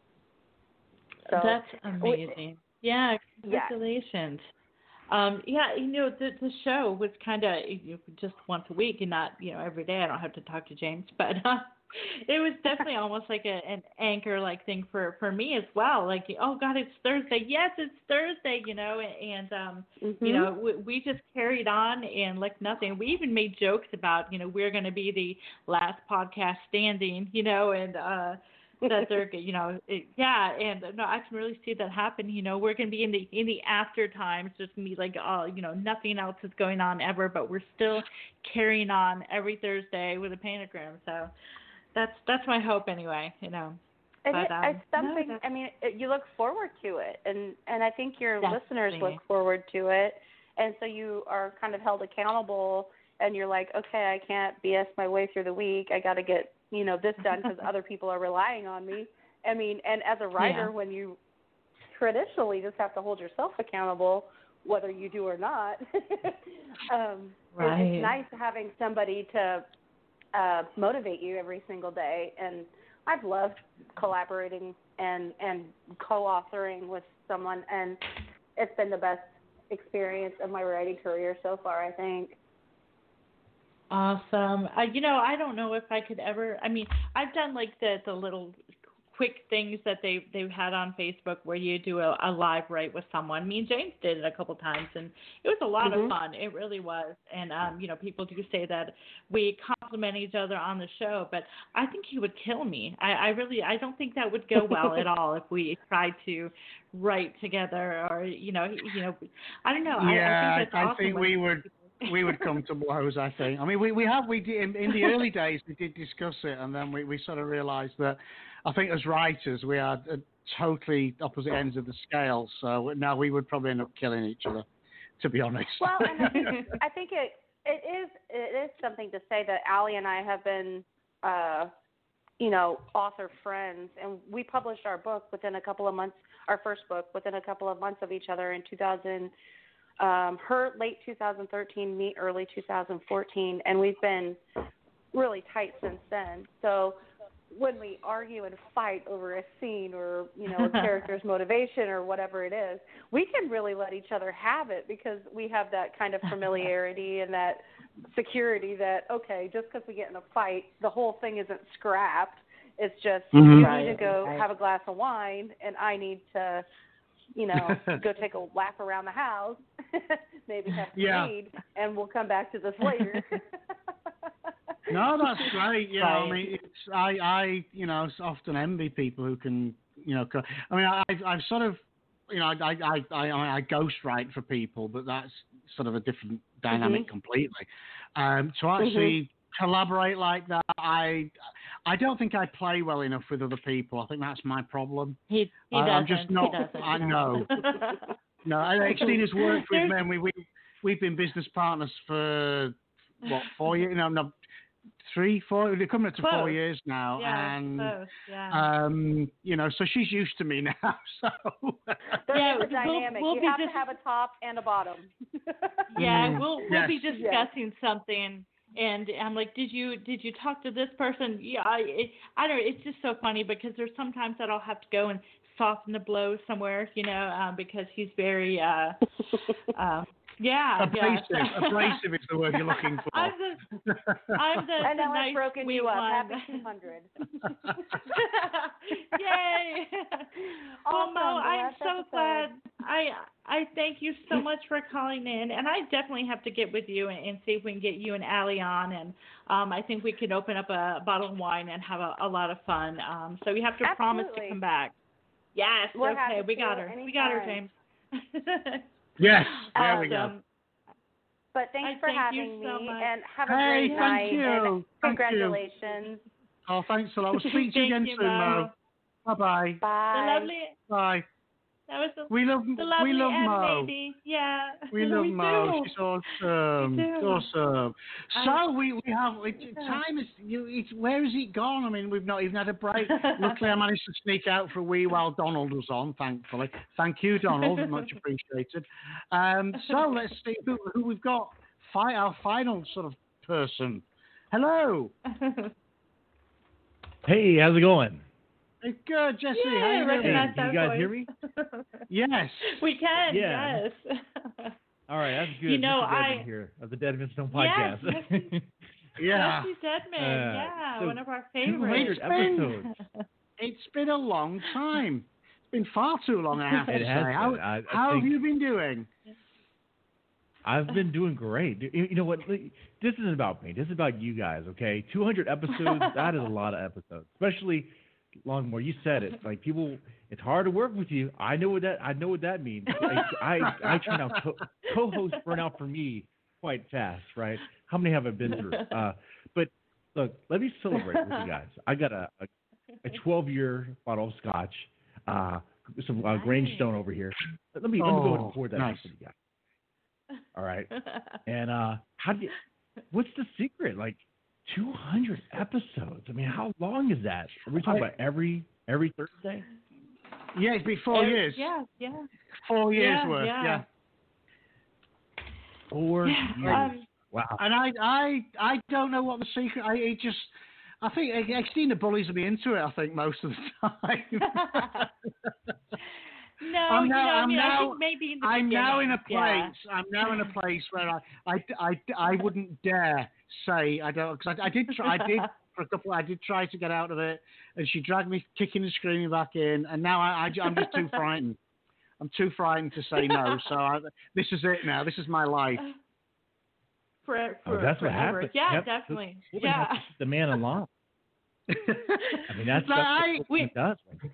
So,
That's amazing. Yeah,
Yeah.
congratulations. Um, yeah, you know, the the show was kind of just once a week and not, you know, every day. I don't have to talk to James, but uh, it was definitely almost like a, an anchor-like thing for, for me as well. Like, oh, God, it's Thursday. Yes, it's Thursday, you know, and, um,
Mm-hmm.
you know, we, we just carried on and like nothing. We even made jokes about, you know, we're going to be the last podcast standing, you know, and, uh, that they're, you know, it, yeah, and no, I can really see that happen. You know, we're gonna be in the in the after times, just gonna be like, oh, you know, nothing else is going on ever, but we're still carrying on every Thursday with a Panic Room. So that's that's my hope anyway. You know,
It
but
is,
um,
it's something.
no,
I mean, it, you look forward to it, and and I think your listeners
Definitely.
look forward to it, and so you are kind of held accountable, and you're like, okay, I can't B S my way through the week. I got to get, you know, this done because other people are relying on me. I mean, and as a writer,
Yeah.
when you traditionally just have to hold yourself accountable, whether you do or not, um, it-
Right.
it's nice having somebody to uh, motivate you every single day. And I've loved collaborating and, and co-authoring with someone, and it's been the best experience of my writing career so far, I think.
Awesome. Uh, you know, I don't know if I could ever. I mean, I've done like the the little quick things that they they've had on Facebook where you do a, a live write with someone. Me and James did it a couple times, and it was a lot
Mhm.
of fun. It really was. And um, you know, people do say that we compliment each other on the show, but I think he would kill me. I, I really I don't think that would go well at all if we tried to write together, or you know, you know, I don't know. I,
Yeah,
I think that's
I, I
awesome
think
when
we would we would come to blows. I think. I mean, we we have we did in, in the early days we did discuss it, and then we, we sort of realised that I think as writers we are at totally opposite ends of the scale. So now we would probably end up killing each other, to be honest.
Well, and I think, I think it it is it is something to say that Allie and I have been, uh, you know, author friends, and we published our book within a couple of months. Our first book within a couple of months of each other in two thousand. Um, her late two thousand thirteen, me early two thousand fourteen, and we've been really tight since then. So when we argue and fight over a scene or, you know, a character's motivation or whatever it is, we can really let each other have it because we have that kind of familiarity and that security that, okay, just because we get in a fight, the whole thing isn't scrapped. It's just
Mhm.
you
Right,
need to go
right.
have a glass of wine and I need to, you know, go take a lap around the house, maybe have to
Yeah.
read, and we'll come back to this later.
No, that's great. Yeah, I
Right.
mean, it's I, I, you know, often envy people who can, you know, co- I mean, I, I've, I've sort of, you know, I, I, I, I, I ghostwrite for people, but that's sort of a different dynamic
Mhm.
completely. Um, to actually collaborate like that, I, I don't think I play well enough with other people. I think that's my problem.
He he
I-
doesn't.
I'm just not.
He doesn't.
I know. No, Xtina's worked with
There's-
me. And we, we, we've been business partners for what four years? No, no, three, four. They're coming up to four
Close.
years now,
Yeah,
and
close, yeah.
um, you know, so she's used to me now. So
There
Yeah,
is a
we'll-
dynamic.
we'll
you
be
have
just-
to have a top and a bottom.
Yeah,
Mm,
we'll we'll
yes.
be discussing something, and I'm like, did you did you talk to this person? Yeah, I it, I don't. It's just so funny because there's sometimes that I'll have to go and soften the blow somewhere, you know, um, because he's very uh, uh, yeah,
abrasive.
yeah.
Abrasive is the word you're looking for.
I'm the I'm the,
and
the
now
nice
I've broken
sweet
you up.
one.
Happy two hundred.
Yay! Well, Mo,
Awesome, the
I'm
last
so
episode.
glad. I I thank you so much for calling in, and I definitely have to get with you and, and see if we can get you and Allie on, and um, I think we could open up a bottle of wine and have a, a lot of fun. Um, so you have to promise to
Absolutely.
come back. Yes,
We're
okay,
happy
we
to,
got her. We got her,
anytime.
James.
Yes, there we go.
Awesome.
But thanks
I
for
thank
having
you so
me,
much.
and have a
Hey,
great
thank
night.
you.
And
Thank you.
congratulations.
Oh, thanks a lot. We'll speak to you
Thank
again
you,
soon,
Mo.
Mo. Bye bye.
The
Bye.
lovely.
Bye.
That was the,
We love
the lovely
we love
Aunt
Mo.
Lady. Yeah.
We love
we
Mo.
do.
She's awesome.
We do.
Awesome.
I-
So we, we have it, time is you. It's, where has it gone? I mean, we've not even had a break. Luckily, I managed to sneak out for a wee while Donald was on. Thankfully, thank you, Donald. Much appreciated. Um, so let's see who, who we've got. Fi- our final sort of person. Hello.
Hey, how's it going?
Hey, good, Jesse.
Yeah,
how you doing?
recognize
Can
that
you guys
voice.
hear me?
Yes.
We can.
Yeah.
Yes.
All right, that's good.
You know,
Mister Deadman
I-
here of the Deadman Stone
Yes,
podcast.
Yeah.
Jesse Deadman.
Uh,
yeah,
so
one of our
two
favorites.
hundred episodes.
It's been a long time. It's been far too long, I have to
It
say.
has been.
How,
I- I
how have
think-
you been doing?
I've been doing great. You you know what? This isn't about me. This is about you guys, okay? two hundred episodes, that is a lot of episodes. Especially Longmore, you said it. Like people, it's hard to work with you. I know what that I know what that means. Like, I I turn out co- co-hosts burn out for me quite fast, right? How many have I been through? Uh, but look, let me celebrate with you guys. I got a a, a twelve year bottle of scotch, uh, some uh, Grange Stone over here. Let me let me go ahead and pour that
nice.
out for you guys. All right. And uh, how do you? What's the secret? Like two hundred episodes. I mean, how long is that? Are we talking
I-
about every every Thursday?
Yeah, it's been four
Every-
years.
Yeah, yeah.
Four years
Yeah,
worth,
yeah.
yeah.
Four
Yeah,
years.
um,
Wow.
And I, I, I don't know what the secret. I it just, I think Xtina bullies me into it. I think most of the time.
No,
I'm
you
now,
know, I
I'm
mean, I
now,
think maybe in the
I'm now in a
beginning,
place.
yeah.
I'm now in a place where I, I, I, I wouldn't dare say I don't because I, I did try. I did for a couple. I did try to get out of it, and she dragged me kicking and screaming back in. And now I, I I'm just too frightened. I'm too frightened to say no. So I, this is it now. This is my life.
For,
Oh,
for,
that's what
forever.
happens.
Yeah,
Yep.
definitely.
Woman
Yeah.
has to keep the man alone. I mean, that's,
Like,
that's
I-
what
we-
it does.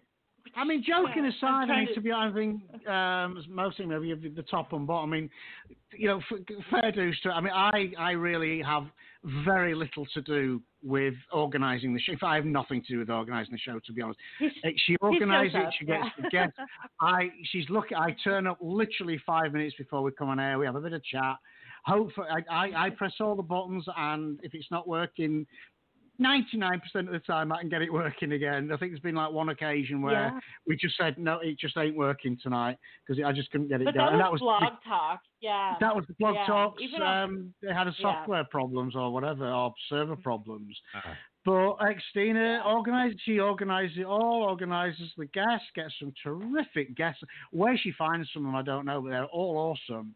I mean, joking
Yeah,
aside,
I'm
I
trying
mean,
to-
to be honest, I think um, mostly maybe the top and bottom. I mean, you know, f- fair dues to. I mean, I I really have very little to do with organising the show. In fact, I have nothing to do with organising the show, to be honest. Uh, She organises it.
up,
She gets
yeah.
the guests. I she's lucky. I turn up literally five minutes before we come on air. We have a bit of chat. Hopefully, I, I, I press all the buttons, and if it's not working, ninety-nine percent of the time I can get it working again. I think there's been like one occasion where
Yeah.
we just said, no, it just ain't working tonight because I just couldn't get it
But
going.
that
And
was,
that was
blog talk. Yeah.
that was the blog
yeah.
talks.
Even on-
Um, they had a
Yeah.
software problems or whatever, or server problems.
Uh,
But Xtina organizes, she organizes it all, organizes the guests, gets some terrific guests. Where she finds some of them, I don't know, but they're all awesome.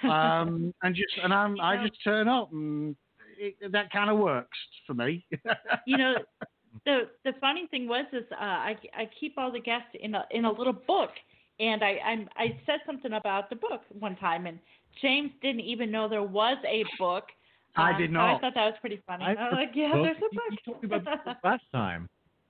Um, and just and I'm, I
know-
just turn up, and it, that kind of works for me.
you know, the the funny thing was is uh, I I keep all the guests in a in a little book, and I I'm, I said something about the book one time, and James didn't even know there was a book.
I
Um,
did
so
not.
I thought that was pretty funny. I,
I
was like, yeah,
book.
there's a
You-
book.
You told me about the book last time.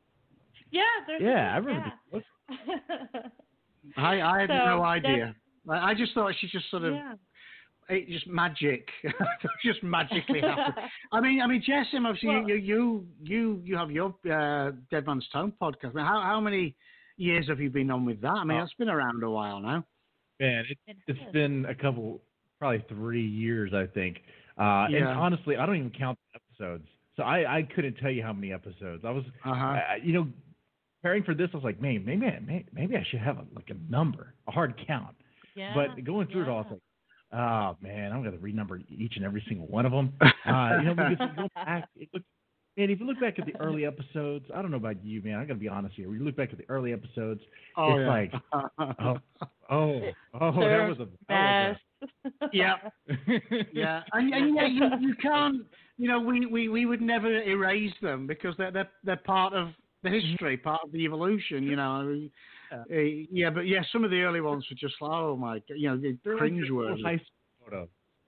yeah, there's
Yeah, I
a book.
remember the book.
yeah.
I, I had
So
no
that's-
idea. I I just thought she just sort of
yeah.
it just magic, just magically happened. I mean, I mean, Jess, obviously
Well-
you you you you have your uh, Dead Man's Tone podcast. I mean, how how many years have you been on with that? I mean,
Oh.
that's been around a while now.
Man, it,
It
it's
has.
been a couple, probably three years, I think. Uh, And
Yeah.
honestly, I don't even count the episodes. So I, I couldn't tell you how many episodes. I was,
Uh-huh.
uh, you know, preparing for this, I was like, man, maybe, I- may- maybe I should have a, like a number, a hard count.
Yeah.
But going through it all, I was
yeah.
like, oh man, I'm gonna renumber each and every single one of them. Uh, you know, because if you go back, it look, man, if you look back at the early episodes, I don't know about you, man. I gotta be honest here. When you look back at the early episodes,
Oh,
it's
yeah.
like, oh, oh, oh, that
They're
was a, that
yeah,
was a
yeah, and, and yeah, you, you can't. You know, we, we, we would never erase them because they're they're, they're part of the history, part of the evolution. You know, I mean, uh, yeah, but yeah, some of the early ones were just like, oh my, God, you know, they're
They're like your old
cringeworthy.
high school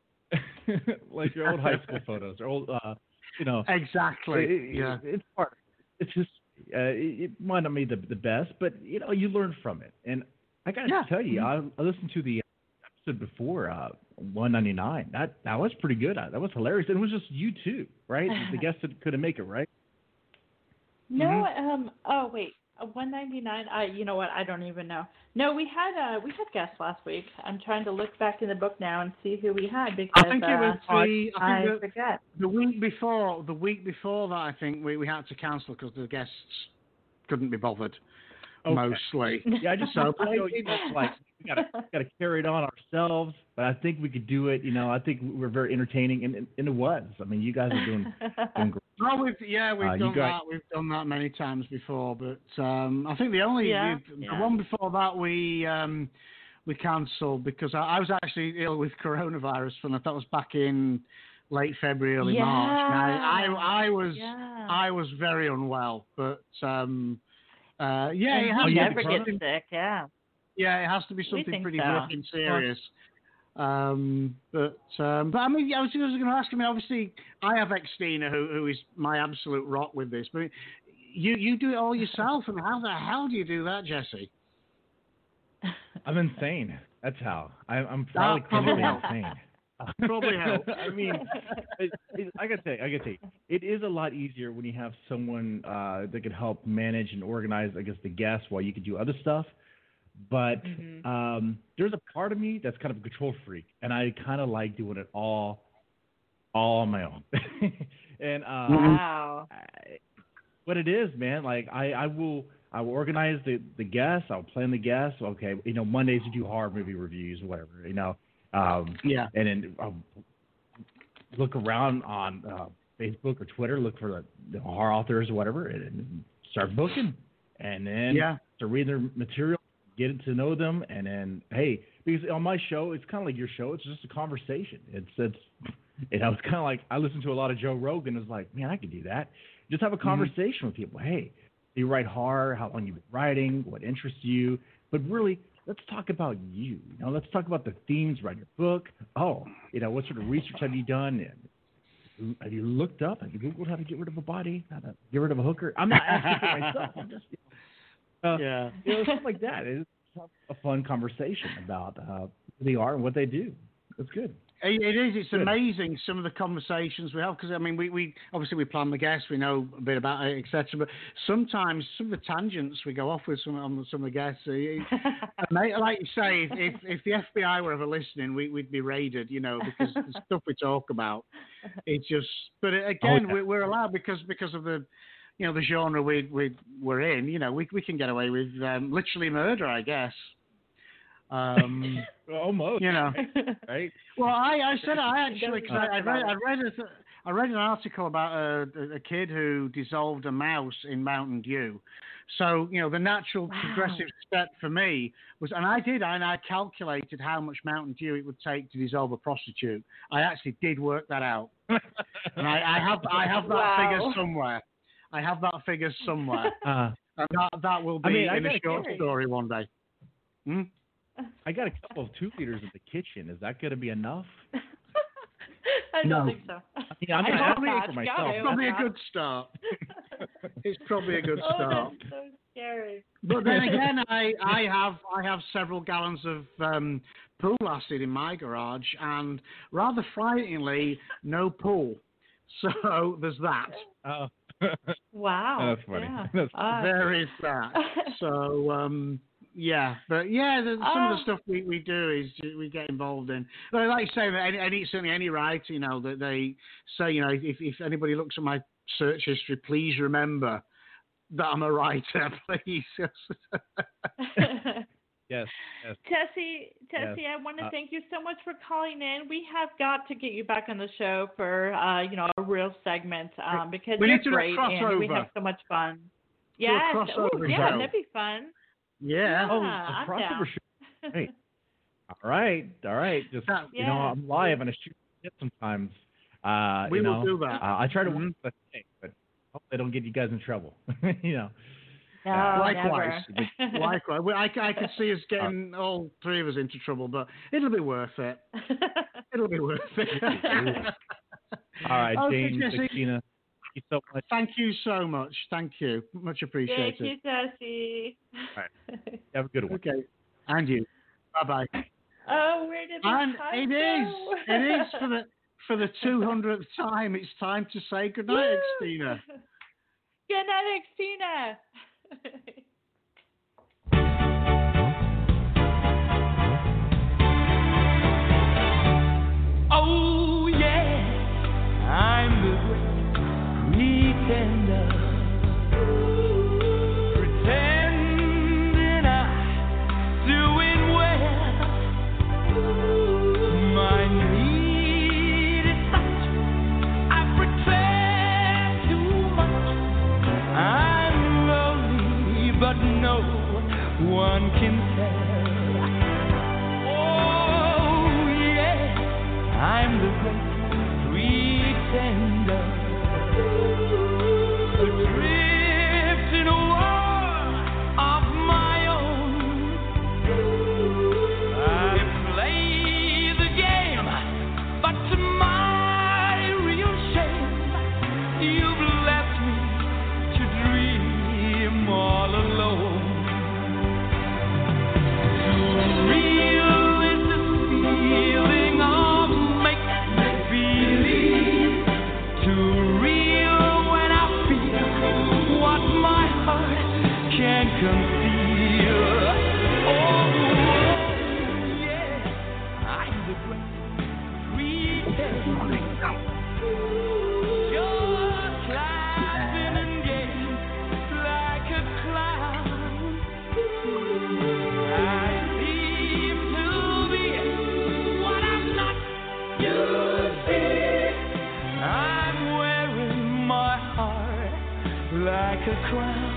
photo, like your old high school photos, or old, uh, you know.
Exactly.
It-
yeah.
it's part. It's just uh, it, it might not be the the best, but you know you learn from it. And I gotta
Yeah.
tell you, I, I listened to the episode before uh, one ninety-nine. That that was pretty good. That was hilarious. And it was just you two, right? The guests that couldn't make it, right?
No,
Mm-hmm.
um. Oh wait, uh, one ninety nine. I. You know what? I don't even know. No, we had uh we had guests last week. I'm trying to look back in the book now and see who we had because
I think it was
uh,
the I
I
think the,
forget.
the week before. The week before that, I think we, we had to cancel because the guests couldn't be bothered.
Okay.
Mostly.
Yeah, I just
So,
you know, you know, it's like we gotta gotta carry it on ourselves. But I think we could do it. You know, I think we're very entertaining, and, and, and it was. I mean, you guys are doing, doing great.
Oh, we've yeah, we've
Uh, you
done
guys-
that. We've done that many times before, but um, I think the only
Yeah,
the,
yeah.
the one before that we um, we cancelled because I, I was actually ill with coronavirus, and that was back in late February, early March. And I, I I was
Yeah.
I was very unwell, but um, uh, yeah,
And
it
he
has to
never
be
gets
something-
sick. Yeah.
yeah, it has to be
We
something
think
pretty
so.
fucking serious. Um, but um, but I mean, I was, I was going to ask. I mean, obviously, I have Xtina, who who is my absolute rock with this. But you you do it all yourself, and how the hell do you do that, Jesse?
I'm insane. That's how. I, I'm probably
Ah, probably
clinically
helps.
insane.
Probably helps.
I mean, it, it, I gotta say, I gotta say, it is a lot easier when you have someone uh, that can help manage and organize, I guess, the guests while you can do other stuff. But
Mhm.
um, there's a part of me that's kind of a control freak, and I kind of like doing it all, all on my own. and uh,
Wow.
I, what it is, man, like I, I will, I will organize the the guests. I'll plan the guests. Okay, you know, Mondays we do horror movie reviews, whatever, you know. Um,
Yeah.
And then I'll look around on uh, Facebook or Twitter, look for the, the horror authors or whatever, and, and start booking. And then
Yeah.
to read their material, get to know them, and then hey, because on my show, it's kind of like your show. It's just a conversation. It's it's you know, it's kind of like I listen to a lot of Joe Rogan. It's like, man, I could do that. Just have a conversation mm-hmm. with people. Hey, do you write horror? How long you've been writing? What interests you? But really, let's talk about you. You know, let's talk about the themes around your book. Oh, you know, what sort of research have you done? And have you looked up? Have you Googled how to get rid of a body? How to get rid of a hooker? I'm not asking for myself. I'm just, you know, uh, yeah, you know, stuff like that. It's a fun conversation about uh, who they are and what they do. It's good.
It is. It's good. Amazing some of the conversations we have because I mean we, we obviously we plan the guests, we know a bit about it, et cetera. But sometimes some of the tangents we go off with some on some of the guests. Like you say, if if the F B I were ever listening, we, we'd be raided, you know, because the stuff we talk about. It's just. But again, oh, yeah. we, we're allowed because because of the, you know, the genre we we we're in. You know, we we can get away with um, literally murder, I guess. Um,
Almost,
you know,
right?
Well, I, I said I actually because I, I read I read a, I read an article about a, a kid who dissolved a mouse in Mountain Dew. So you know, the natural wow. progressive step for me was, and I did, and I calculated how much Mountain Dew it would take to dissolve a prostitute. I actually did work that out, and I, I have I have that wow. figure somewhere. I have that figure somewhere, uh, and that that will be I mean, in a short carry. story one day. Hmm?
I got a couple of two liters in the kitchen. Is that going to be enough?
I don't
no.
think so.
I mean, I'm
it's
not
probably,
asking for myself.
It's probably a good start. It's probably a good start.
Oh, that's so scary.
But then again, I, I have I have several gallons of um, pool acid in my garage, and rather frighteningly, no pool. So there's that.
Oh.
Wow.
Oh, that's funny.
Yeah.
That's
uh,
there is that. So. Um, Yeah, but yeah, the, some
uh,
of the stuff we, we do is we get involved in. But like you say, any, any certainly any writer, you know, that they say, you know, if if anybody looks at my search history, please remember that I'm a writer, please.
Yes, yes.
Tessie, Tessie,
yes.
I want to
uh,
thank you so much for calling in. We have got to get you back on the show for, uh, you know, a real segment um, because
we
you're
need to
great and we have so much fun. Yes,
Ooh,
yeah,
show.
that'd be fun.
Yeah.
Oh,
yeah,
a crossover show. Great. All right, all right. Just yeah. you know, I'm live and I shoot shit sometimes. Uh,
we
you
will
know,
do that.
Uh, I try to
mm-hmm.
work the thing, but hope they don't get you guys in trouble. you know.
No,
uh, likewise,
never.
likewise. I, I could see us getting all three of us into trouble, but it'll be worth it. It'll be worth it.
All right,
oh,
Jane,
Jesse,
Christina, thank you so much.
Thank you so much. Thank you. Much appreciated.
Thank you, Tessie.
All right. Have a good one.
Okay. And you. Bye bye.
Oh, where did the
And
time
it
go?
is. It is for the for the two hundredth time. It's time to say goodnight, Christina.
Good night, Christina.
Oh yeah, I'm the great pretender, pretending I'm doing well. My need is such, I pretend too much. I'm lonely, but no one can tell. Oh yeah, I'm the great pretender, adrift in a world of my own. I play the game, but to my real shame, you've left me to dream all alone. Too real is the feeling of make-believe. Too real when I feel what my heart can't conceal. Oh, yeah, I'm the great pretender. Just laughing and gay like a clown. I seem to be what I'm not. You see, I'm wearing my heart like a crown.